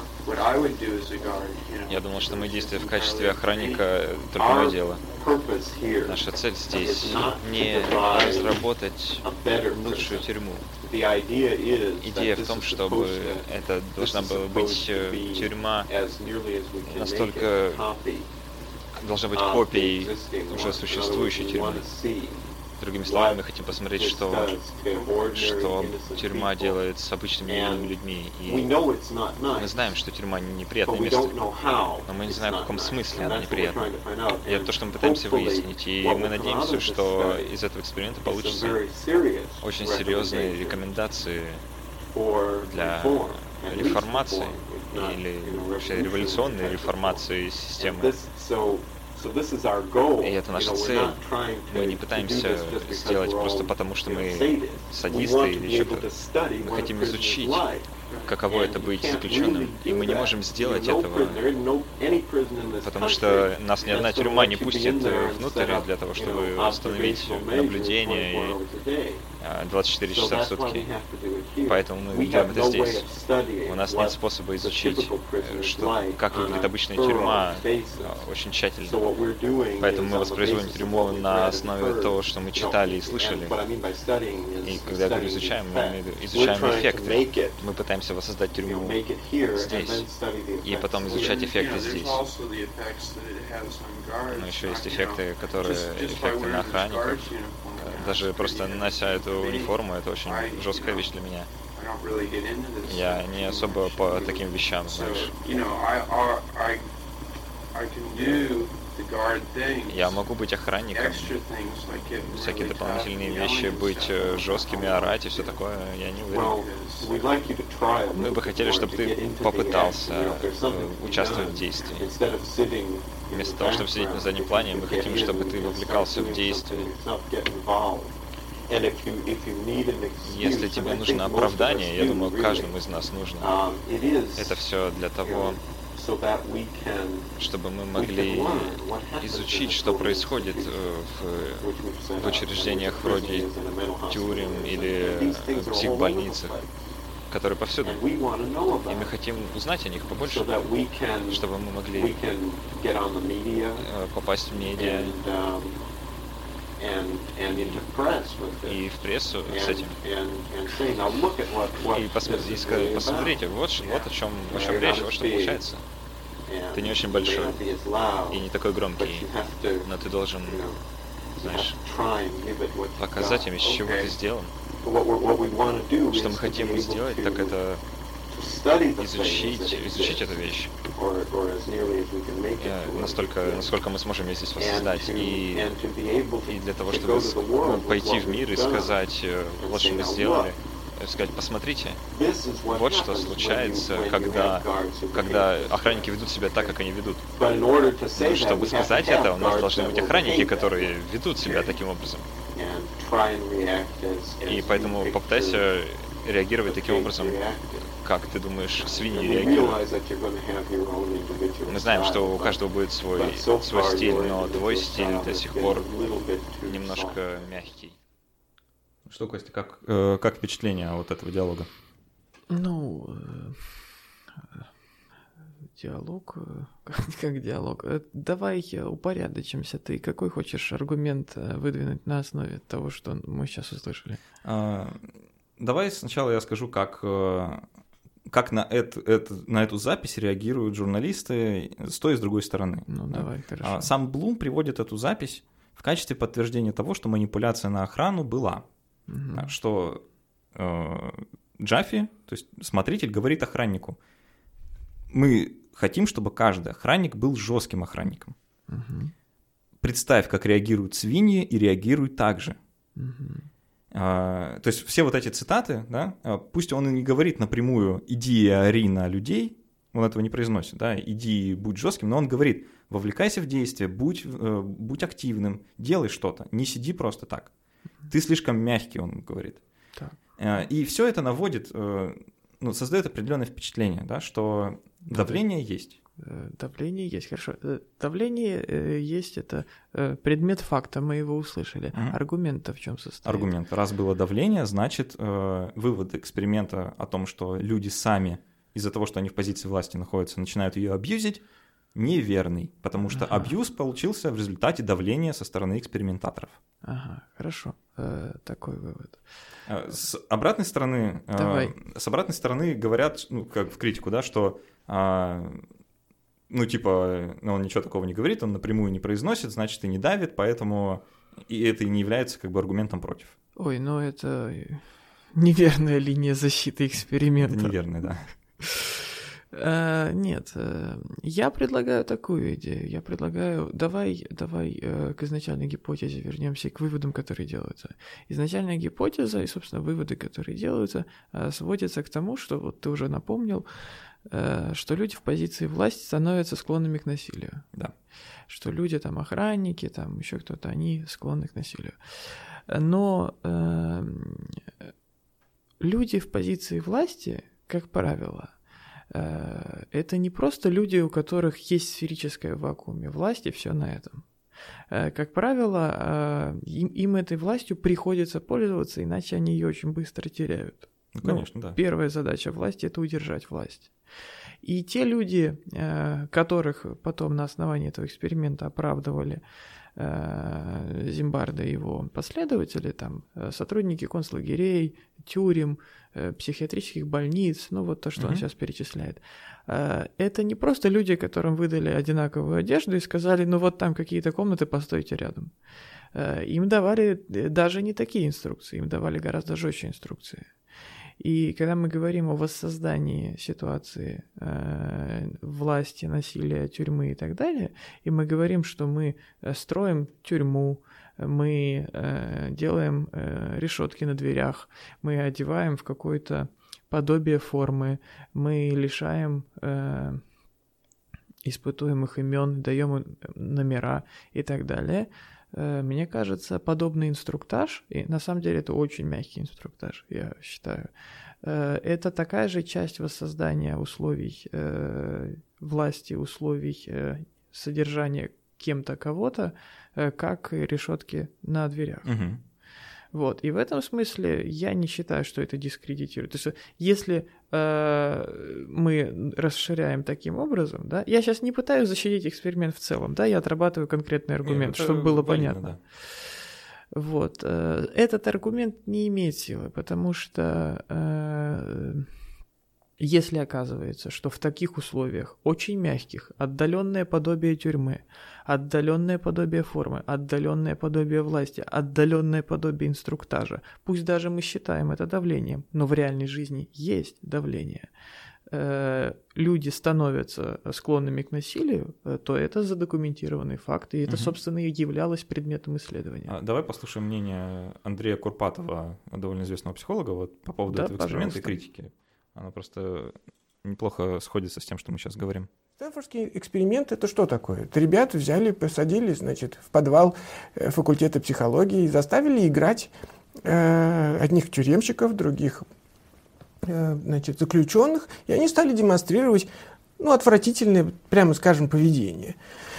Я думал, что мои действия в качестве охранника только мое дело. Наша цель здесь не разработать лучшую тюрьму. Идея в том, чтобы это должна была быть тюрьма настолько должна быть копией уже существующей тюрьмы. Другими словами, мы хотим посмотреть, что, что тюрьма делает с обычными милыми людьми. И мы знаем, что тюрьма неприятное место, но мы не знаем, в каком смысле она неприятна. И это то, что мы пытаемся выяснить. И мы надеемся, что из этого эксперимента получатся очень серьезные рекомендации для реформации или вообще революционной реформации системы. И это наша цель. Мы не пытаемся сделать просто потому, что мы садисты или еще кто-то. Мы хотим изучить, каково это быть заключенным. И мы не можем сделать этого, потому что нас ни одна тюрьма не пустит внутрь для того, чтобы установить наблюдение и двадцать четыре часа в сутки. Поэтому мы делаем это здесь. У нас нет способа изучить, что, как выглядит обычная тюрьма, очень тщательно. Поэтому мы воспроизводим тюрьму на основе того, что мы читали и слышали. И когда я говорю изучаем, мы изучаем эффекты. Мы пытаемся воссоздать тюрьму здесь. И потом изучать эффекты здесь. Но еще есть эффекты, которые эффекты на охранников. Даже просто нося эту униформу, это очень жесткая вещь для меня. Я не особо по таким вещам, знаешь. Я могу быть охранником, всякие дополнительные вещи, быть жесткими, орать и все такое, я не уверен. Мы бы хотели, чтобы ты попытался участвовать в действии. Вместо того, чтобы сидеть на заднем плане, мы хотим, чтобы ты вовлекался в действие. Если тебе нужно оправдание, я думаю, каждому из нас нужно. Это все для того, чтобы мы могли изучить, что происходит в, в учреждениях вроде тюрем или психбольницах, которые повсюду. И мы хотим узнать о них побольше, чтобы мы могли попасть в медиа и в прессу с этим. И, посмотри, и сказать, посмотрите, вот, вот о чем, о чем речь, вот что получается. Ты не очень большой и не такой громкий, но ты должен, знаешь, показать им, из чего ты сделан. Что мы хотим сделать, так это изучить, изучить эту вещь. Настолько, насколько мы сможем ее здесь воссоздать. И, и для того, чтобы ну, пойти в мир и сказать, вот что мы сделали, сказать, посмотрите, вот что случается, когда, когда охранники ведут себя так, как они ведут. Но чтобы сказать это, у нас должны быть охранники, которые ведут себя таким образом. И поэтому попытайся реагировать таким образом, как ты думаешь, свиньи реагируют. Мы знаем, что у каждого будет свой, свой стиль, но твой стиль до сих пор немножко мягкий. Что, Костя, как, э, как впечатление от этого диалога? Ну, э, диалог, э, как, как диалог. Э, давай упорядочимся. Ты какой хочешь аргумент выдвинуть на основе того, что мы сейчас услышали? А, давай сначала я скажу, как, как на, это, это, на эту запись реагируют журналисты с той и с другой стороны. Ну, да? Давай, хорошо. Сам Блум приводит эту запись в качестве подтверждения того, что манипуляция на охрану была. Угу. Что э, Джаффи, то есть смотритель, говорит охраннику: мы хотим, чтобы каждый охранник был жестким охранником. Угу. Представь, как реагируют свиньи, и реагируй так же. Угу. э, то есть все вот эти цитаты, да, пусть он и не говорит напрямую «иди и ори на людей», он этого не произносит, да, «иди и будь жестким», но он говорит: вовлекайся в действие, будь, э, будь активным, делай что-то, не сиди просто так. Ты слишком мягкий, он говорит. Так. И все это наводит, ну, создает определенное впечатление, да, что давление есть. Давление есть, хорошо. Давление есть, это предмет факта, мы его услышали. Mm-hmm. Аргумент-то в чем состоит? Аргумент. Раз было давление, значит, вывод эксперимента о том, что люди сами из-за того, что они в позиции власти находятся, начинают ее абьюзить, неверный, потому что ага. абьюз получился в результате давления со стороны экспериментаторов. Ага, хорошо. Э, такой вывод. С обратной стороны, Давай. Э, с обратной стороны говорят, ну, как в критику, да, что, э, ну, типа, ну, он ничего такого не говорит, он напрямую не произносит, значит, и не давит, поэтому и это и не является как бы аргументом против. Ой, ну это неверная линия защиты эксперимента. Это неверная, да. Uh, нет, uh, я предлагаю такую идею. Я предлагаю, давай, давай uh, к изначальной гипотезе вернемся, к выводам, которые делаются. Изначальная гипотеза и, собственно, выводы, которые делаются, uh, сводятся к тому, что вот ты уже напомнил, uh, что люди в позиции власти становятся склонными к насилию. Да. Что люди, там, охранники, там, еще кто-то, они склонны к насилию. Но uh, люди в позиции власти, как правило, это не просто люди, у которых есть сферическое в вакууме власти, все на этом. Как правило, им, им этой властью приходится пользоваться, иначе они ее очень быстро теряют. Ну, конечно, ну, да. Первая задача власти – это удержать власть. И те люди, которых потом на основании этого эксперимента оправдывали Зимбардо и его последователи, там, сотрудники концлагерей, тюрем, психиатрических больниц, ну вот то, что mm-hmm. он сейчас перечисляет, это не просто люди, которым выдали одинаковую одежду и сказали, ну вот там какие-то комнаты, постойте рядом. Им давали даже не такие инструкции, им давали гораздо жестче инструкции. И когда мы говорим о воссоздании ситуации э, власти, насилия, тюрьмы и так далее, и мы говорим, что мы строим тюрьму, мы э, делаем э, решетки на дверях, мы одеваем в какое-то подобие формы, мы лишаем э, испытуемых имен, даем им номера и так далее, мне кажется, подобный инструктаж, и на самом деле это очень мягкий инструктаж, я считаю, это такая же часть воссоздания условий власти, условий содержания кем-то кого-то, как решетки на дверях. Угу. Вот. И в этом смысле я не считаю, что это дискредитирует. То есть, если э, мы расширяем таким образом, да, я сейчас не пытаюсь защитить эксперимент в целом, да, я отрабатываю конкретный аргумент, Нет, чтобы было валидно, понятно. Да. Вот. Э, этот аргумент не имеет силы, потому что э, если оказывается, что в таких условиях, очень мягких, отдаленное подобие тюрьмы, отдаленное подобие формы, отдаленное подобие власти, отдаленное подобие инструктажа, пусть даже мы считаем это давлением, но в реальной жизни есть давление, люди становятся склонными к насилию, то это задокументированный факт, и это, угу. собственно, и являлось предметом исследования. А давай послушаем мнение Андрея Курпатова, довольно известного психолога, вот, по поводу да, этого эксперимента пожалуйста. И критики. Она просто неплохо сходится с тем, что мы сейчас говорим. Стэнфордский эксперимент – это что такое? Это ребята взяли, посадили, значит, в подвал факультета психологии и заставили играть э, одних тюремщиков, других э, значит, заключенных, и они стали демонстрировать ну, отвратительное, прямо скажем, поведение.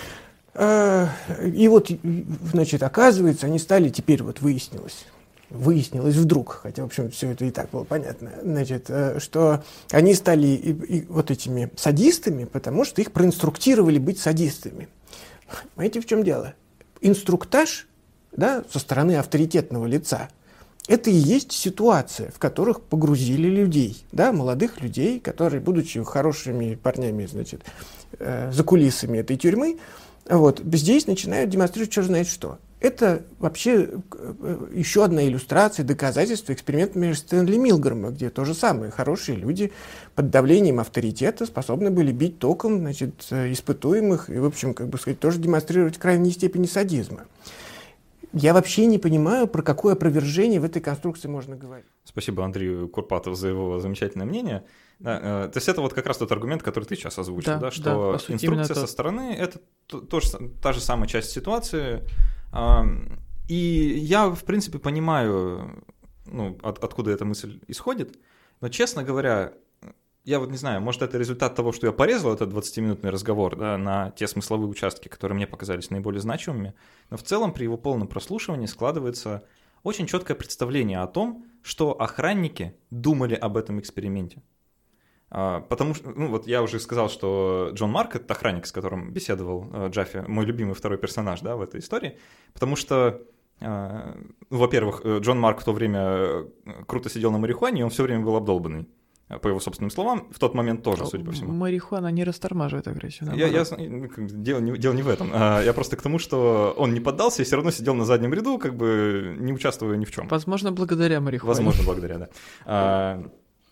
Э, и вот, значит, оказывается, они стали, теперь вот выяснилось, Выяснилось вдруг, хотя, в общем, все это и так было понятно, значит, что они стали и, и вот этими садистами, потому что их проинструктировали быть садистами. Понимаете, в чем дело? Инструктаж, да, со стороны авторитетного лица, это и есть ситуация, в которых погрузили людей, да, молодых людей, которые, будучи хорошими парнями, значит, э, за кулисами этой тюрьмы, вот, здесь начинают демонстрировать, что знает что. Это вообще еще одна иллюстрация, доказательство эксперимента Стэнли Милгрэма, где то же самое. Хорошие люди под давлением авторитета способны были бить током, значит, испытуемых и, в общем, как бы сказать, тоже демонстрировать крайней степени садизма. Я вообще не понимаю, про какое опровержение в этой конструкции можно говорить. Спасибо Андрею Курпатову за его замечательное мнение. Да, э, то есть это вот как раз тот аргумент, который ты сейчас озвучил, да, да, что да, сути, инструкция со стороны – это то, то, та же самая часть ситуации. Э, и я, в принципе, понимаю, ну, от, откуда эта мысль исходит, но, честно говоря, я вот не знаю, может, это результат того, что я порезал этот двадцатиминутный разговор, да, на те смысловые участки, которые мне показались наиболее значимыми, но в целом при его полном прослушивании складывается очень четкое представление о том, что охранники думали об этом эксперименте. Потому что, ну вот я уже сказал, что Джон Марк — это охранник, с которым беседовал Джаффи, мой любимый второй персонаж, да, в этой истории, потому что, ну, во-первых, Джон Марк в то время круто сидел на марихуане, и он все время был обдолбанный. По его собственным словам, в тот момент тоже, судя по всему. Марихуана не растормаживает агрессию. Я, я, дело, не, дело не в этом. Я просто к тому, что он не поддался и все равно сидел на заднем ряду, как бы не участвуя ни в чем. Возможно, благодаря марихуане. Возможно, благодаря, да.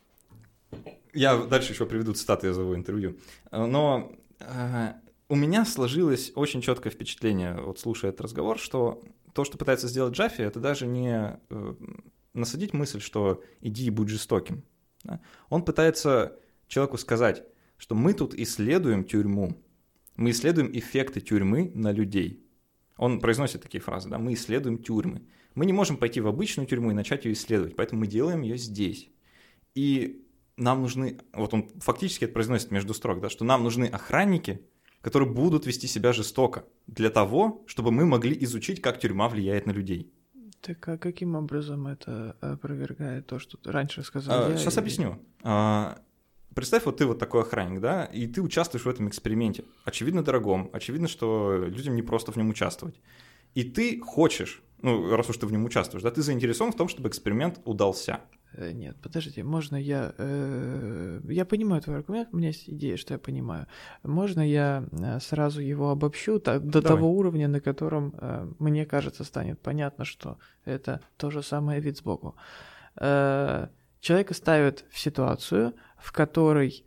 Я дальше еще приведу цитаты из его интервью. Но у меня сложилось очень четкое впечатление, вот слушая этот разговор, что то, что пытается сделать Джаффи, это даже не насадить мысль, что иди и будь жестоким. Он пытается человеку сказать, что мы тут исследуем тюрьму, мы исследуем эффекты тюрьмы на людей. Он произносит такие фразы, да, мы исследуем тюрьмы. Мы не можем пойти в обычную тюрьму и начать ее исследовать, поэтому мы делаем ее здесь. И нам нужны, вот он фактически это произносит между строк, да, что нам нужны охранники, которые будут вести себя жестоко для того, чтобы мы могли изучить, как тюрьма влияет на людей. Так а каким образом это опровергает то, что ты раньше сказал? А, я сейчас и... объясню. А, представь, вот ты вот такой охранник, да, и ты участвуешь в этом эксперименте. Очевидно, дорогом. Очевидно, что людям не просто в нем участвовать. И ты хочешь, ну, раз уж ты в нем участвуешь, да, ты заинтересован в том, чтобы эксперимент удался. Нет, подождите, можно я... Э, я понимаю твой аргумент, у меня есть идея, что я понимаю. Можно я сразу его обобщу так, до Давай. того уровня, на котором, э, мне кажется, станет понятно, что это то же самое вид сбоку. Э, человека ставят в ситуацию, в которой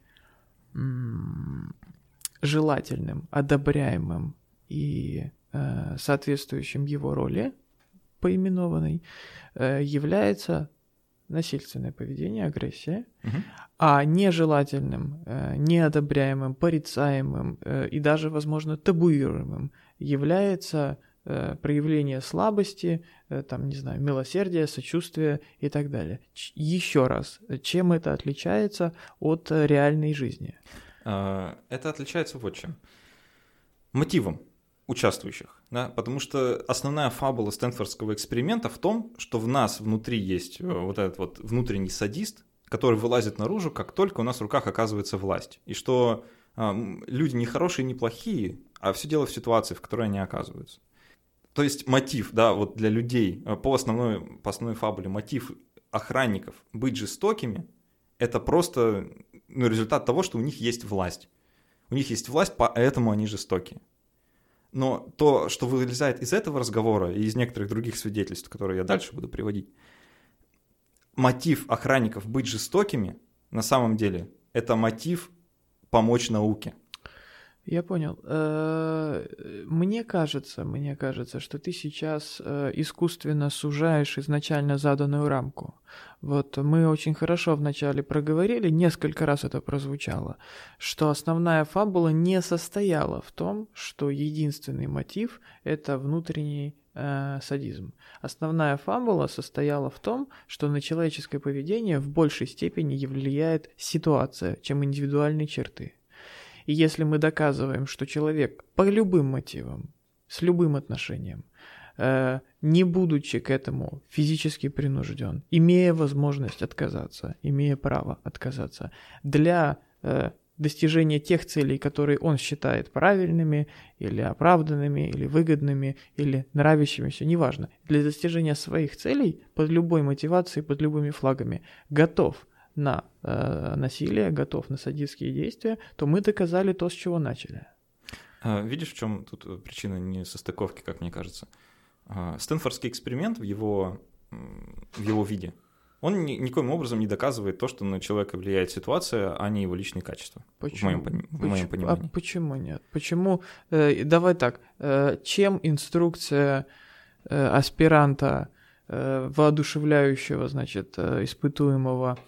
м- желательным, одобряемым и э, соответствующим его роли, поименованной, э, является... насильственное поведение, агрессия, угу. а нежелательным, неодобряемым, порицаемым и даже, возможно, табуируемым является проявление слабости, там, не знаю, милосердия, сочувствия и так далее. Еще раз, чем это отличается от реальной жизни? Это отличается вот чем. Мотивом участвующих. Да, потому что основная фабула стэнфордского эксперимента в том, что в нас внутри есть вот этот вот внутренний садист, который вылазит наружу, как только у нас в руках оказывается власть. И что э, люди не хорошие, не плохие, а все дело в ситуации, в которой они оказываются. То есть мотив, да, вот для людей, по основной, по основной фабуле, мотив охранников быть жестокими, это просто ну, результат того, что у них есть власть. У них есть власть, поэтому они жестокие. Но то, что вылезает из этого разговора и из некоторых других свидетельств, которые я дальше буду приводить, мотив охранников быть жестокими, на самом деле, это мотив помочь науке. Я понял. Мне кажется, мне кажется, что ты сейчас искусственно сужаешь изначально заданную рамку. Вот мы очень хорошо вначале проговорили, несколько раз это прозвучало, что основная фабула не состояла в том, что единственный мотив – это внутренний э, садизм. Основная фабула состояла в том, что на человеческое поведение в большей степени влияет ситуация, чем индивидуальные черты. И если мы доказываем, что человек по любым мотивам, с любым отношением, э, не будучи к этому физически принужден, имея возможность отказаться, имея право отказаться, для э, достижения тех целей, которые он считает правильными, или оправданными, или выгодными, или нравящимися, неважно, для достижения своих целей под любой мотивацией, под любыми флагами, готов на э, насилие, готов на садистские действия, то мы доказали то, с чего начали. А, видишь, в чем тут причина несостыковки, как мне кажется? А, Стэнфордский эксперимент в его, в его виде, он ни, никоим образом не доказывает то, что на человека влияет ситуация, а не его личные качества. Почему? В моем, в почему? моем понимании. А почему нет? Почему? Э, давай так. Э, чем инструкция э, аспиранта, воодушевляющего, значит, испытуемого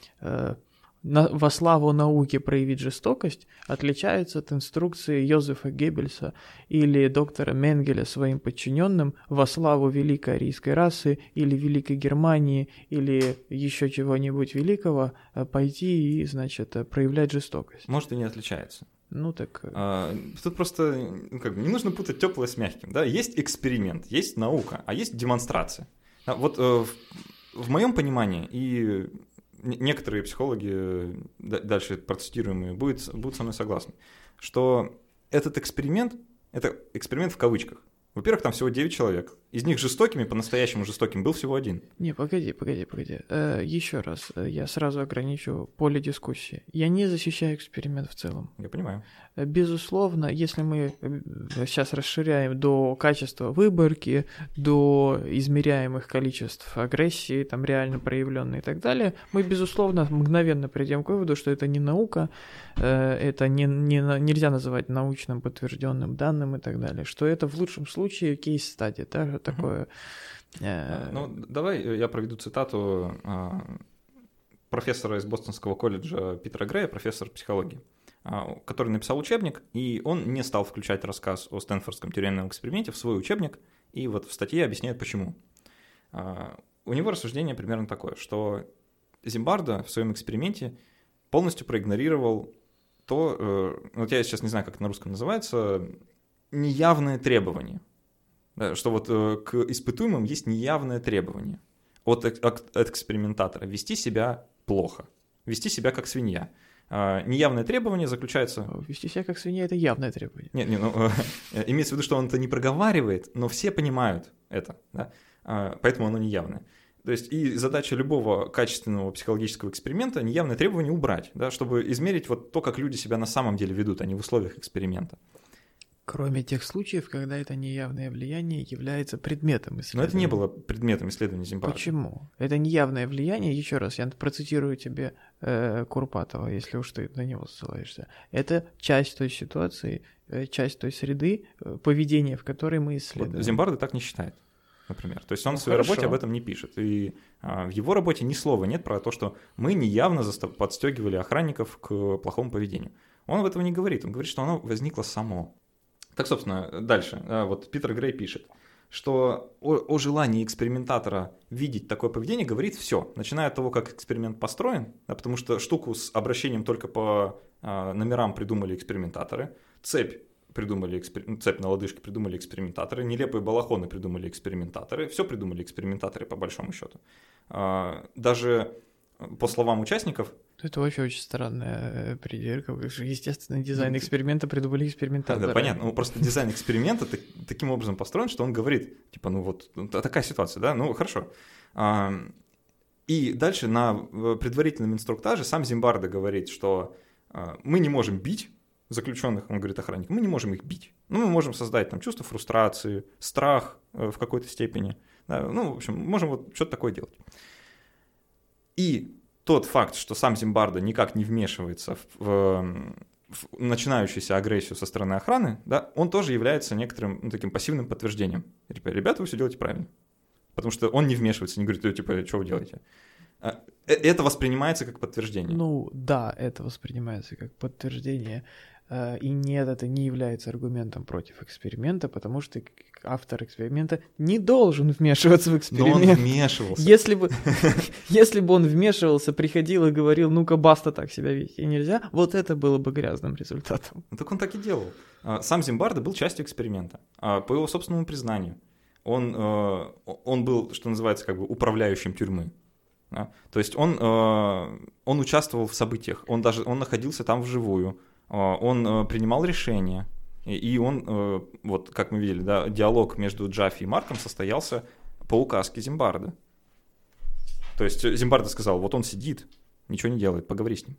на, во славу науки проявить жестокость, отличается от инструкции Йозефа Геббельса или доктора Менгеля своим подчиненным во славу великой арийской расы или великой Германии или еще чего-нибудь великого пойти и, значит, проявлять жестокость. Может, и не отличается. Ну так... А, тут просто ну, как бы, не нужно путать теплое с мягким. Да? Есть эксперимент, есть наука, а есть демонстрация. Вот э, в, в моем понимании, и некоторые психологи, дальше процитируемые, будут, будут со мной согласны, что этот эксперимент, это эксперимент в кавычках. Во-первых, там всего девять человек. Из них жестокими, по-настоящему жестоким, был всего один. Не, погоди, погоди, погоди. Э, еще раз, я сразу ограничу поле дискуссии. Я не защищаю эксперимент в целом. Я понимаю. Безусловно, если мы сейчас расширяем до качества выборки, до измеряемых количеств агрессии, там реально проявленной и так далее, мы, безусловно, мгновенно придем к выводу, что это не наука, это не, не, нельзя называть научным подтвержденным данным и так далее, что это в лучшем случае кейс-стадия, да, такое... Uh-huh. Ну, давай я проведу цитату профессора из Бостонского колледжа Питера Грея, профессор психологии, который написал учебник, и он не стал включать рассказ о Стэнфордском тюремном эксперименте в свой учебник, и вот в статье объясняет, почему. У него рассуждение примерно такое, что Зимбардо в своем эксперименте полностью проигнорировал то, э, вот я сейчас не знаю, как это на русском называется, неявные требования. Да, что вот э, к испытуемым есть неявное требование от, от, от экспериментатора вести себя плохо, вести себя как свинья. Э, неявное требование заключается... Вести себя как свинья — это явное требование. Нет, не, ну, э, имеется в виду, что он это не проговаривает, но все понимают это, да? э, поэтому оно неявное. То есть и задача любого качественного психологического эксперимента — неявное требование убрать, да, чтобы измерить вот то, как люди себя на самом деле ведут, а не в условиях эксперимента. Кроме тех случаев, когда это неявное влияние является предметом исследования. Но это не было предметом исследования Зимбарды. Почему? Это неявное влияние, еще раз, я процитирую тебе э, Курпатова, если уж ты на него ссылаешься. Это часть той ситуации, э, часть той среды, э, поведения, в которой мы исследуем. Вот Зимбарды так не считает, например. То есть он ну, в своей хорошо. работе об этом не пишет. И а, в его работе ни слова нет про то, что мы неявно застав... подстегивали охранников к плохому поведению. Он об этом не говорит. Он говорит, что оно возникло само. Так, собственно, дальше. Вот Питер Грей пишет, что о, о желании экспериментатора видеть такое поведение говорит все, начиная от того, как эксперимент построен, да, потому что штуку с обращением только по а, номерам придумали экспериментаторы, цепь придумали экспер... цепь на лодыжке придумали экспериментаторы, нелепые балахоны придумали экспериментаторы, все придумали экспериментаторы по большому счету. А, даже по словам участников... Это вообще очень странная придирка. Естественно, дизайн эксперимента придумали экспериментаторы. Да, да, понятно. Ну, просто дизайн эксперимента так, таким образом построен, что он говорит, типа, ну вот, такая ситуация, да, ну хорошо. А, и дальше на предварительном инструктаже сам Зимбарда говорит, что а, мы не можем бить заключенных, он говорит охранник, мы не можем их бить. Ну, мы можем создать там чувство фрустрации, страх в какой-то степени. Да, ну, в общем, можем вот что-то такое делать. И тот факт, что сам Зимбарда никак не вмешивается в, в, в начинающуюся агрессию со стороны охраны, да, он тоже является некоторым ну, таким пассивным подтверждением. Типа, ребята, вы все делаете правильно. Потому что он не вмешивается, не говорит, типа, что вы делаете. Это воспринимается как подтверждение. Ну, да, это воспринимается как подтверждение. И нет, это не является аргументом против эксперимента, потому что автор эксперимента не должен вмешиваться в эксперимент. Но он вмешивался. Если бы, если бы он вмешивался, приходил и говорил, ну-ка, баста, так себя вести нельзя, вот это было бы грязным результатом. Ну, так он так и делал. Сам Зимбарда был частью эксперимента. По его собственному признанию. Он, он был, что называется, как бы управляющим тюрьмы. Да? То есть он, он участвовал в событиях, он даже он находился там вживую. Он принимал решения, и он, вот как мы видели, да, диалог между Джаффи и Марком состоялся по указке Зимбарды. То есть Зимбарда сказал, вот он сидит, ничего не делает, поговори с ним.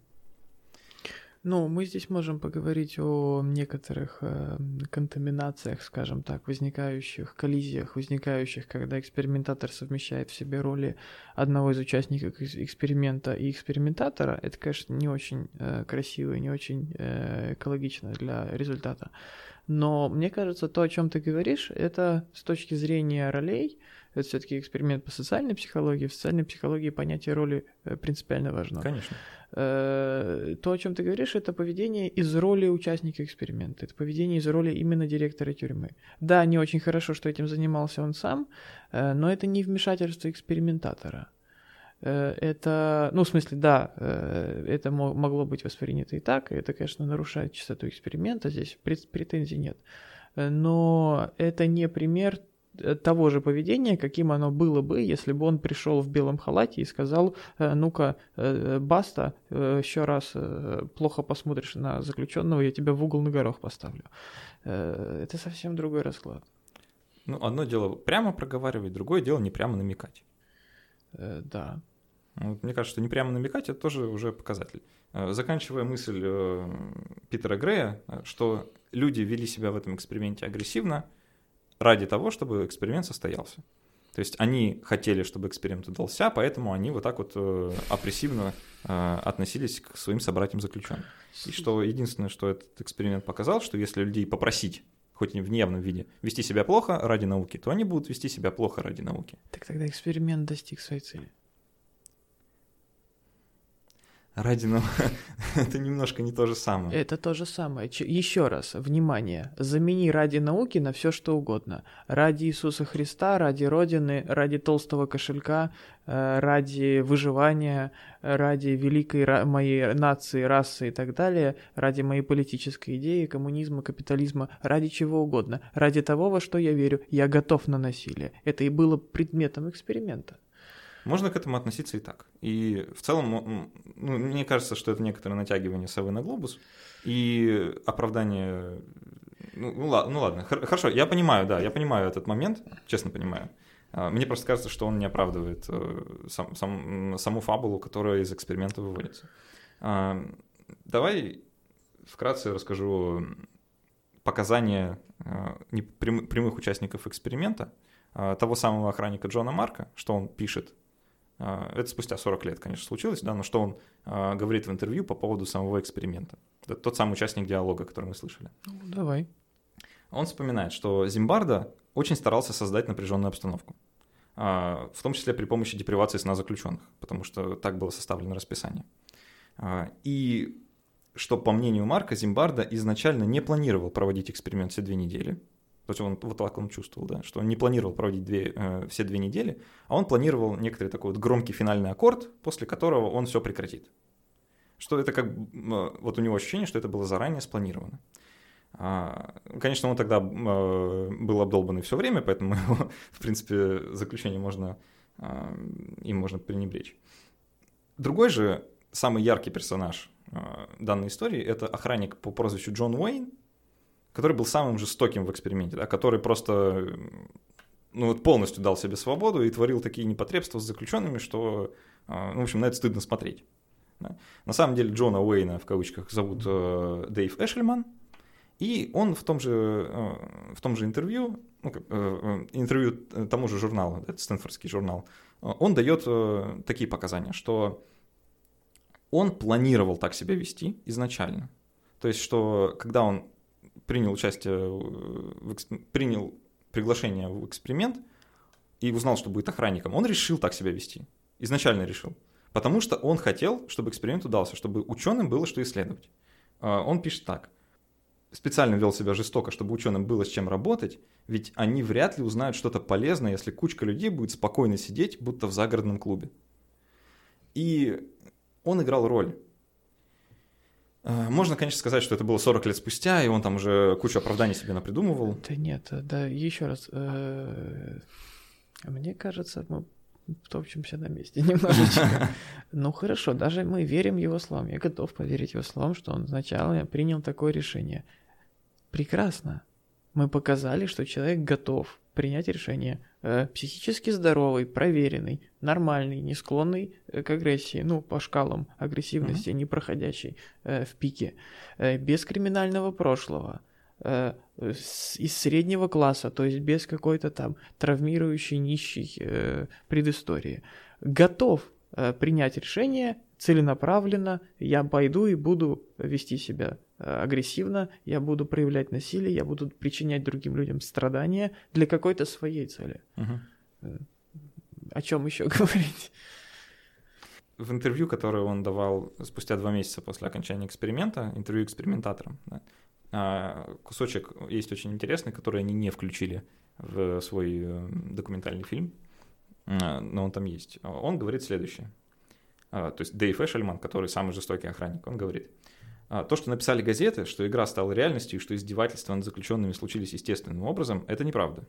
Ну, мы здесь можем поговорить о некоторых э, контаминациях, скажем так, возникающих, коллизиях, возникающих, когда экспериментатор совмещает в себе роли одного из участников эксперимента и экспериментатора. Это, конечно, не очень э, красиво и не очень э, экологично для результата. Но мне кажется, то, о чем ты говоришь, это с точки зрения ролей, это все-таки эксперимент по социальной психологии. В социальной психологии понятие роли принципиально важно. Конечно. То, о чем ты говоришь, это поведение из роли участника эксперимента. Это поведение из роли именно директора тюрьмы. Да, не очень хорошо, что этим занимался он сам, но это не вмешательство экспериментатора. Это, ну, в смысле, да, это могло быть воспринято и так, и это, конечно, нарушает чистоту эксперимента, здесь претензий нет. Но это не пример того же поведения, каким оно было бы, если бы он пришел в белом халате и сказал, ну-ка, баста, еще раз плохо посмотришь на заключенного, я тебя в угол на горох поставлю. Это совсем другой расклад. Ну, одно дело прямо проговаривать, другое дело не прямо намекать. Да. Вот, мне кажется, что не прямо намекать — это тоже уже показатель. Заканчивая мысль Питера Грея, что люди вели себя в этом эксперименте агрессивно, ради того, чтобы эксперимент состоялся. То есть они хотели, чтобы эксперимент удался, поэтому они вот так вот э, опрессивно э, относились к своим собратьям-заключенным. И что единственное, что этот эксперимент показал, что если людей попросить, хоть и в неявном виде, вести себя плохо ради науки, то они будут вести себя плохо ради науки. Так тогда эксперимент достиг своей цели. ради науки это немножко не то же самое. Это то же самое. Ч- Еще раз, внимание, замени ради науки на все что угодно. Ради Иисуса Христа, ради Родины, ради толстого кошелька, э, ради выживания, ради великой ра- моей нации, расы и так далее, ради моей политической идеи, коммунизма, капитализма, ради чего угодно. Ради того, во что я верю, я готов на насилие. Это и было предметом эксперимента. Можно к этому относиться и так. И в целом, ну, мне кажется, что это некоторое натягивание совы на глобус и оправдание... Ну, ну, ладно, ну ладно, хорошо, я понимаю, да, я понимаю этот момент, честно понимаю. Мне просто кажется, что он не оправдывает сам, сам, саму фабулу, которая из эксперимента выводится. Давай вкратце расскажу показания прямых участников эксперимента, того самого охранника Джона Марка, что он пишет. Это спустя сорок лет, конечно, случилось, да, но что он э, говорит в интервью по поводу самого эксперимента. Это тот самый участник диалога, который мы слышали. Ну, давай. Он вспоминает, что Зимбардо очень старался создать напряженную обстановку, э, в том числе при помощи депривации сна заключенных, потому что так было составлено расписание. Э, и что, по мнению Марка, Зимбардо изначально не планировал проводить эксперимент все две недели. То есть он вот так он чувствовал, да, что он не планировал проводить две, э, все две недели, а он планировал некоторый такой вот громкий финальный аккорд, после которого он все прекратит. Что это как э, вот у него ощущение, что это было заранее спланировано. А, конечно, он тогда э, был обдолбанный все время, поэтому его, в принципе, заключение можно, э, им можно пренебречь. Другой же самый яркий персонаж э, данной истории — это охранник по прозвищу Джон Уэйн, который был самым жестоким в эксперименте, да, который просто ну, вот полностью дал себе свободу и творил такие непотребства с заключенными, что, ну, в общем, на это стыдно смотреть. Да. На самом деле Джона Уэйна, в кавычках, зовут э, Дэйв Эшельман, и он в том же, э, в том же интервью, ну, э, интервью тому же журналу, это Стэнфордский журнал, он дает э, такие показания, что он планировал так себя вести изначально. То есть, что когда он принял участие, в, принял приглашение в эксперимент и узнал, что будет охранником, он решил так себя вести. Изначально решил. Потому что он хотел, чтобы эксперимент удался, чтобы ученым было что исследовать. Он пишет так. Специально вел себя жестоко, чтобы ученым было с чем работать, ведь они вряд ли узнают что-то полезное, если кучка людей будет спокойно сидеть, будто в загородном клубе. И он играл роль. Можно, конечно, сказать, что это было сорок лет спустя, и он там уже кучу оправданий себе напридумывал. Да нет, да, еще раз. Мне кажется, мы топчемся на месте немножечко. Ну хорошо, даже мы верим его словам. Я готов поверить его словам, что он сначала принял такое решение. Прекрасно. Мы показали, что человек готов принять решение. Психически здоровый, проверенный, нормальный, не склонный к агрессии, ну, по шкалам агрессивности, mm-hmm. не проходящий э, в пике, э, без криминального прошлого, э, с, из среднего класса, то есть без какой-то там травмирующей, нищей э, предыстории. Готов э, принять решение целенаправленно, я пойду и буду вести себя агрессивно, я буду проявлять насилие, я буду причинять другим людям страдания для какой-то своей цели. Угу. О чем еще говорить? В интервью, которое он давал спустя два месяца после окончания эксперимента, интервью экспериментаторам, да, кусочек есть очень интересный, который они не включили в свой документальный фильм, но он там есть. Он говорит следующее. То есть Дэйв Эшельман, который самый жестокий охранник, он говорит: то, что написали газеты, что игра стала реальностью и что издевательства над заключенными случились естественным образом, это неправда.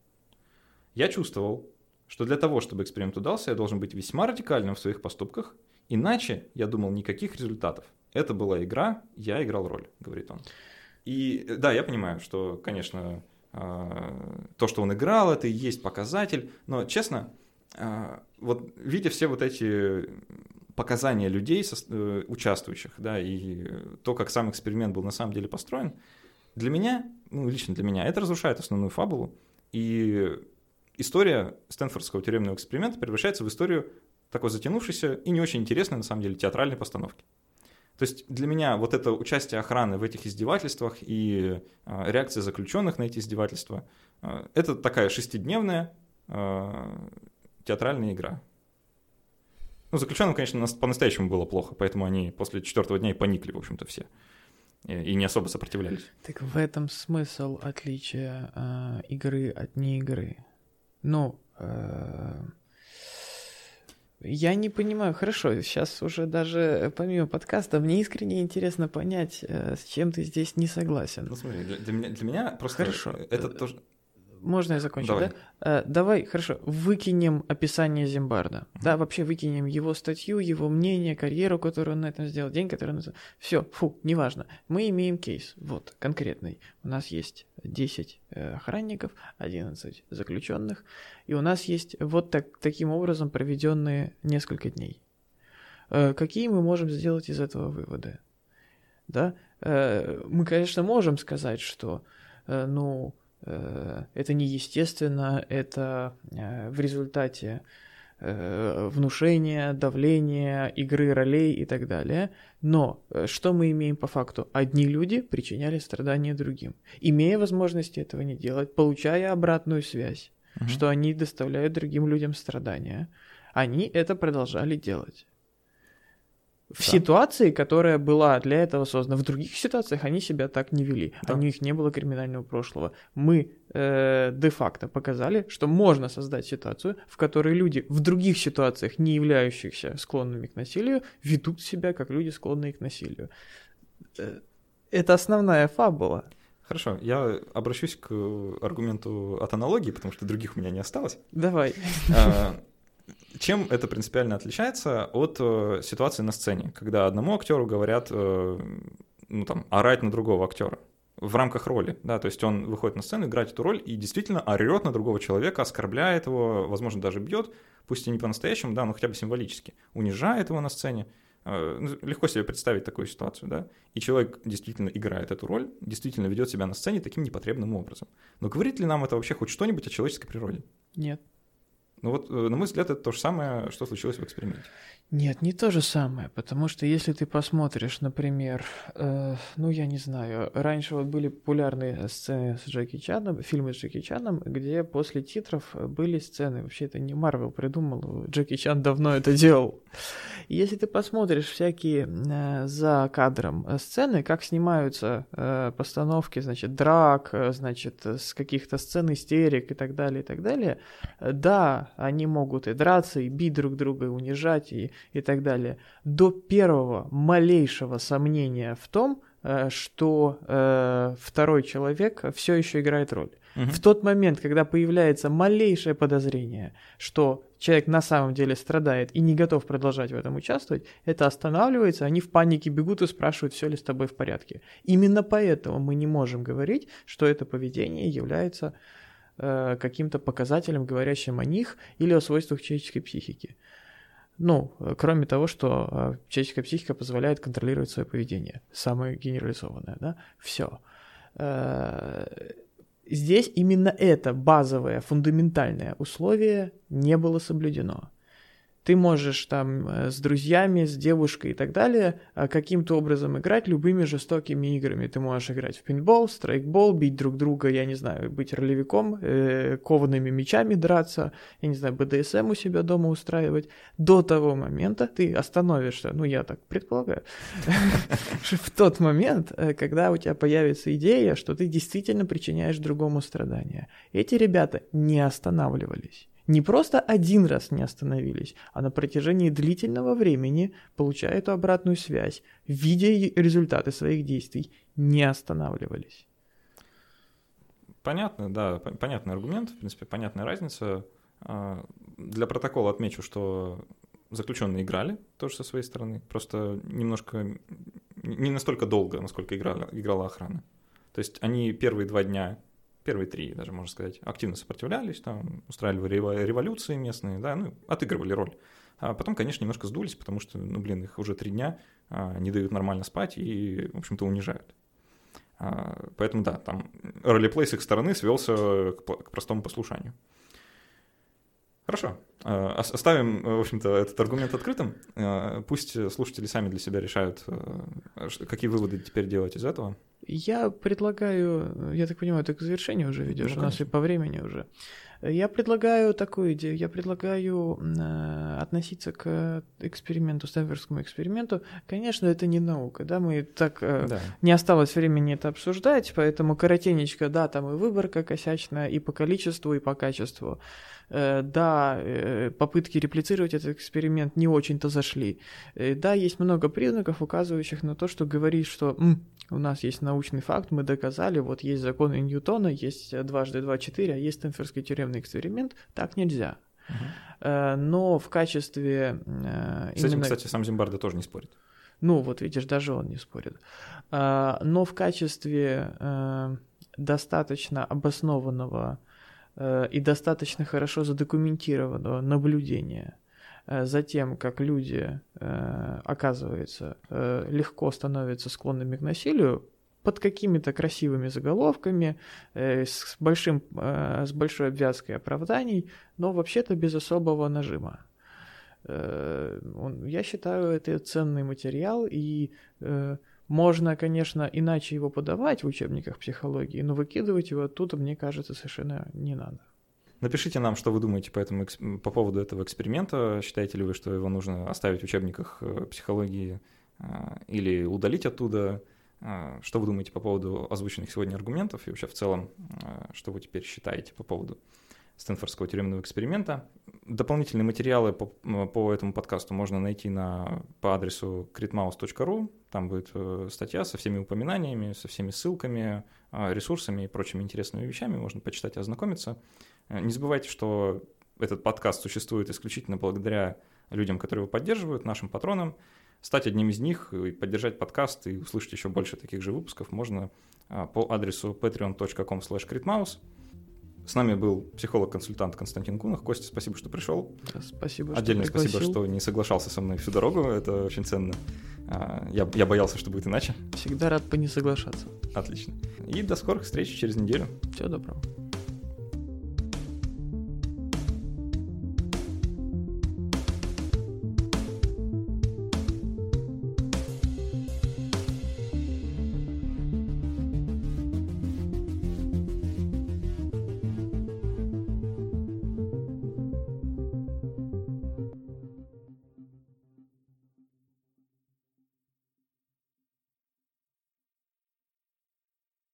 Я чувствовал, что для того, чтобы эксперимент удался, я должен быть весьма радикальным в своих поступках, иначе, я думал, никаких результатов. Это была игра, я играл роль, говорит он. И да, я понимаю, что, конечно, то, что он играл, это и есть показатель, но, честно, вот видя все вот эти показания людей, участвующих, да, и то, как сам эксперимент был на самом деле построен, для меня, ну, лично для меня, это разрушает основную фабулу, и история Стэнфордского тюремного эксперимента превращается в историю такой затянувшейся и не очень интересной, на самом деле, театральной постановки. То есть для меня вот это участие охраны в этих издевательствах и э, реакция заключенных на эти издевательства, э, это такая шестидневная э, театральная игра. Ну, заключенным, конечно, по-настоящему было плохо, поэтому они после четвертого дня и поникли, в общем-то, все. И не особо сопротивлялись. Так в этом смысл отличия э, игры от не игры. Ну, э, я не понимаю, хорошо, сейчас уже даже помимо подкаста, мне искренне интересно понять, э, с чем ты здесь не согласен. Ну, смотри, для, для, меня, для меня просто хорошо. это тоже... Можно я закончу, давай. да? Э, давай, хорошо, выкинем описание Зимбарда, uh-huh. да, вообще выкинем его статью, его мнение, карьеру, которую он на этом сделал, день, который он... Все, фу, неважно. Мы имеем кейс, вот, конкретный. У нас есть десять э, охранников, одиннадцать заключенных, и у нас есть вот так, таким образом проведенные несколько дней. Э, какие мы можем сделать из этого выводы? Да? Э, мы, конечно, можем сказать, что, э, ну... это неестественно, это в результате внушения, давления, игры ролей и так далее. Но что мы имеем по факту? Одни люди причиняли страдания другим, имея возможность этого не делать, получая обратную связь, угу. что они доставляют другим людям страдания. Они это продолжали делать. В да. ситуации, которая была для этого создана. В других ситуациях они себя так не вели. Да. У них не было криминального прошлого. Мы э, де-факто показали, что можно создать ситуацию, в которой люди в других ситуациях, не являющихся склонными к насилию, ведут себя как люди, склонные к насилию. Это основная фабула. Хорошо, я обращусь к аргументу от аналогии, потому что других у меня не осталось. Давай. Чем это принципиально отличается от э, ситуации на сцене, когда одному актеру говорят, э, ну там, орать на другого актера в рамках роли, да, то есть он выходит на сцену, играет эту роль и действительно орет на другого человека, оскорбляет его, возможно, даже бьет, пусть и не по-настоящему, да, но хотя бы символически, унижает его на сцене. Э, легко себе представить такую ситуацию, да, и человек действительно играет эту роль, действительно ведет себя на сцене таким непотребным образом. Но говорит ли нам это вообще хоть что-нибудь о человеческой природе? Нет. Ну вот, на мой взгляд, это то же самое, что случилось в эксперименте. Нет, не то же самое, потому что если ты посмотришь, например, э, ну, я не знаю, раньше вот были популярные сцены с Джеки Чаном, фильмы с Джеки Чаном, где после титров были сцены, вообще это не Марвел придумал, Джеки Чан давно это делал. Если ты посмотришь всякие э, за кадром сцены, как снимаются э, постановки, значит, драк, э, значит, с каких-то сцен истерик и так далее, и так далее, э, да, они могут и драться, и бить друг друга, и унижать, и и так далее, до первого малейшего сомнения в том, что э, второй человек все еще играет роль. Угу. В тот момент, когда появляется малейшее подозрение, что человек на самом деле страдает и не готов продолжать в этом участвовать, это останавливается, они в панике бегут и спрашивают, все ли с тобой в порядке. Именно поэтому мы не можем говорить, что это поведение является э, каким-то показателем, говорящим о них или о свойствах человеческой психики. Ну, кроме того, что э, человеческая психика позволяет контролировать свое поведение. Самое генерализованное, да? Все. Э, здесь именно это базовое, фундаментальное условие не было соблюдено. Ты можешь там с друзьями, с девушкой и так далее каким-то образом играть любыми жестокими играми. Ты можешь играть в пейнтбол, страйкбол, бить друг друга, я не знаю, быть ролевиком, э, коваными мечами драться, я не знаю, бэ дэ эс эм у себя дома устраивать. До того момента ты остановишься, ну я так предполагаю, в тот момент, когда у тебя появится идея, что ты действительно причиняешь другому страдания. Эти ребята не останавливались. Не просто один раз не остановились, а на протяжении длительного времени, получая эту обратную связь, видя результаты своих действий, не останавливались. Понятно, да, понятный аргумент, в принципе, понятная разница. Для протокола отмечу, что заключенные играли тоже со своей стороны, просто немножко, не настолько долго, насколько играла, играла охрана. То есть они первые два дня... Первые три, даже можно сказать, активно сопротивлялись, там, устраивали революции местные, да, ну, отыгрывали роль. А потом, конечно, немножко сдулись, потому что, ну, блин, их уже три дня а, не дают нормально спать и, в общем-то, унижают. А, поэтому, да, там ролеплей с их стороны свелся к, к простому послушанию. Хорошо. Оставим, в общем-то, этот аргумент открытым. Пусть слушатели сами для себя решают, какие выводы теперь делать из этого. Я предлагаю, я так понимаю, ты к завершению уже ведешь, ну, у нас и по времени уже. Я предлагаю такую идею. Я предлагаю э, относиться к эксперименту, стэнфордскому эксперименту. Конечно, это не наука, да, мы так э, да. не осталось времени это обсуждать, поэтому коротенечко, да, там и выборка косячная, и по количеству, и по качеству. Э, да, э, попытки реплицировать этот эксперимент не очень-то зашли. Э, да, есть много признаков, указывающих на то, что говорит, что м, у нас есть научный факт, мы доказали, вот есть законы Ньютона, есть дважды два четыре, а есть стэнфордский тюремный эксперимент, так нельзя. Uh-huh. Но в качестве... С именно... этим, кстати, сам Зимбардо тоже не спорит. Ну, вот видишь, даже он не спорит. Но в качестве достаточно обоснованного и достаточно хорошо задокументированного наблюдения за тем, как люди, оказывается, легко становятся склонными к насилию, под какими-то красивыми заголовками, с, большим, с большой обвязкой оправданий, но вообще-то без особого нажима. Я считаю, это ценный материал, и можно, конечно, иначе его подавать в учебниках психологии, но выкидывать его оттуда, мне кажется, совершенно не надо. Напишите нам, что вы думаете по, этому, по поводу этого эксперимента. Считаете ли вы, что его нужно оставить в учебниках психологии или удалить оттуда? Что вы думаете по поводу озвученных сегодня аргументов и вообще в целом, что вы теперь считаете по поводу стэнфордского тюремного эксперимента? Дополнительные материалы по, по этому подкасту можно найти на, по адресу критмаус точка ру. Там будет статья со всеми упоминаниями, со всеми ссылками, ресурсами и прочими интересными вещами. Можно почитать и ознакомиться. Не забывайте, что этот подкаст существует исключительно благодаря людям, которые его поддерживают, нашим патронам. Стать одним из них и поддержать подкаст и услышать еще больше таких же выпусков можно по адресу патреон точка ком слэш критмаус. С нами был психолог-консультант Константин Кунах. Костя, спасибо, что пришел. Спасибо, Отдельно что пригласил. Спасибо, что не соглашался со мной всю дорогу. Это очень ценно. Я, я боялся, что будет иначе. Всегда рад по не соглашаться. Отлично. И до скорых встреч через неделю. Всего доброго.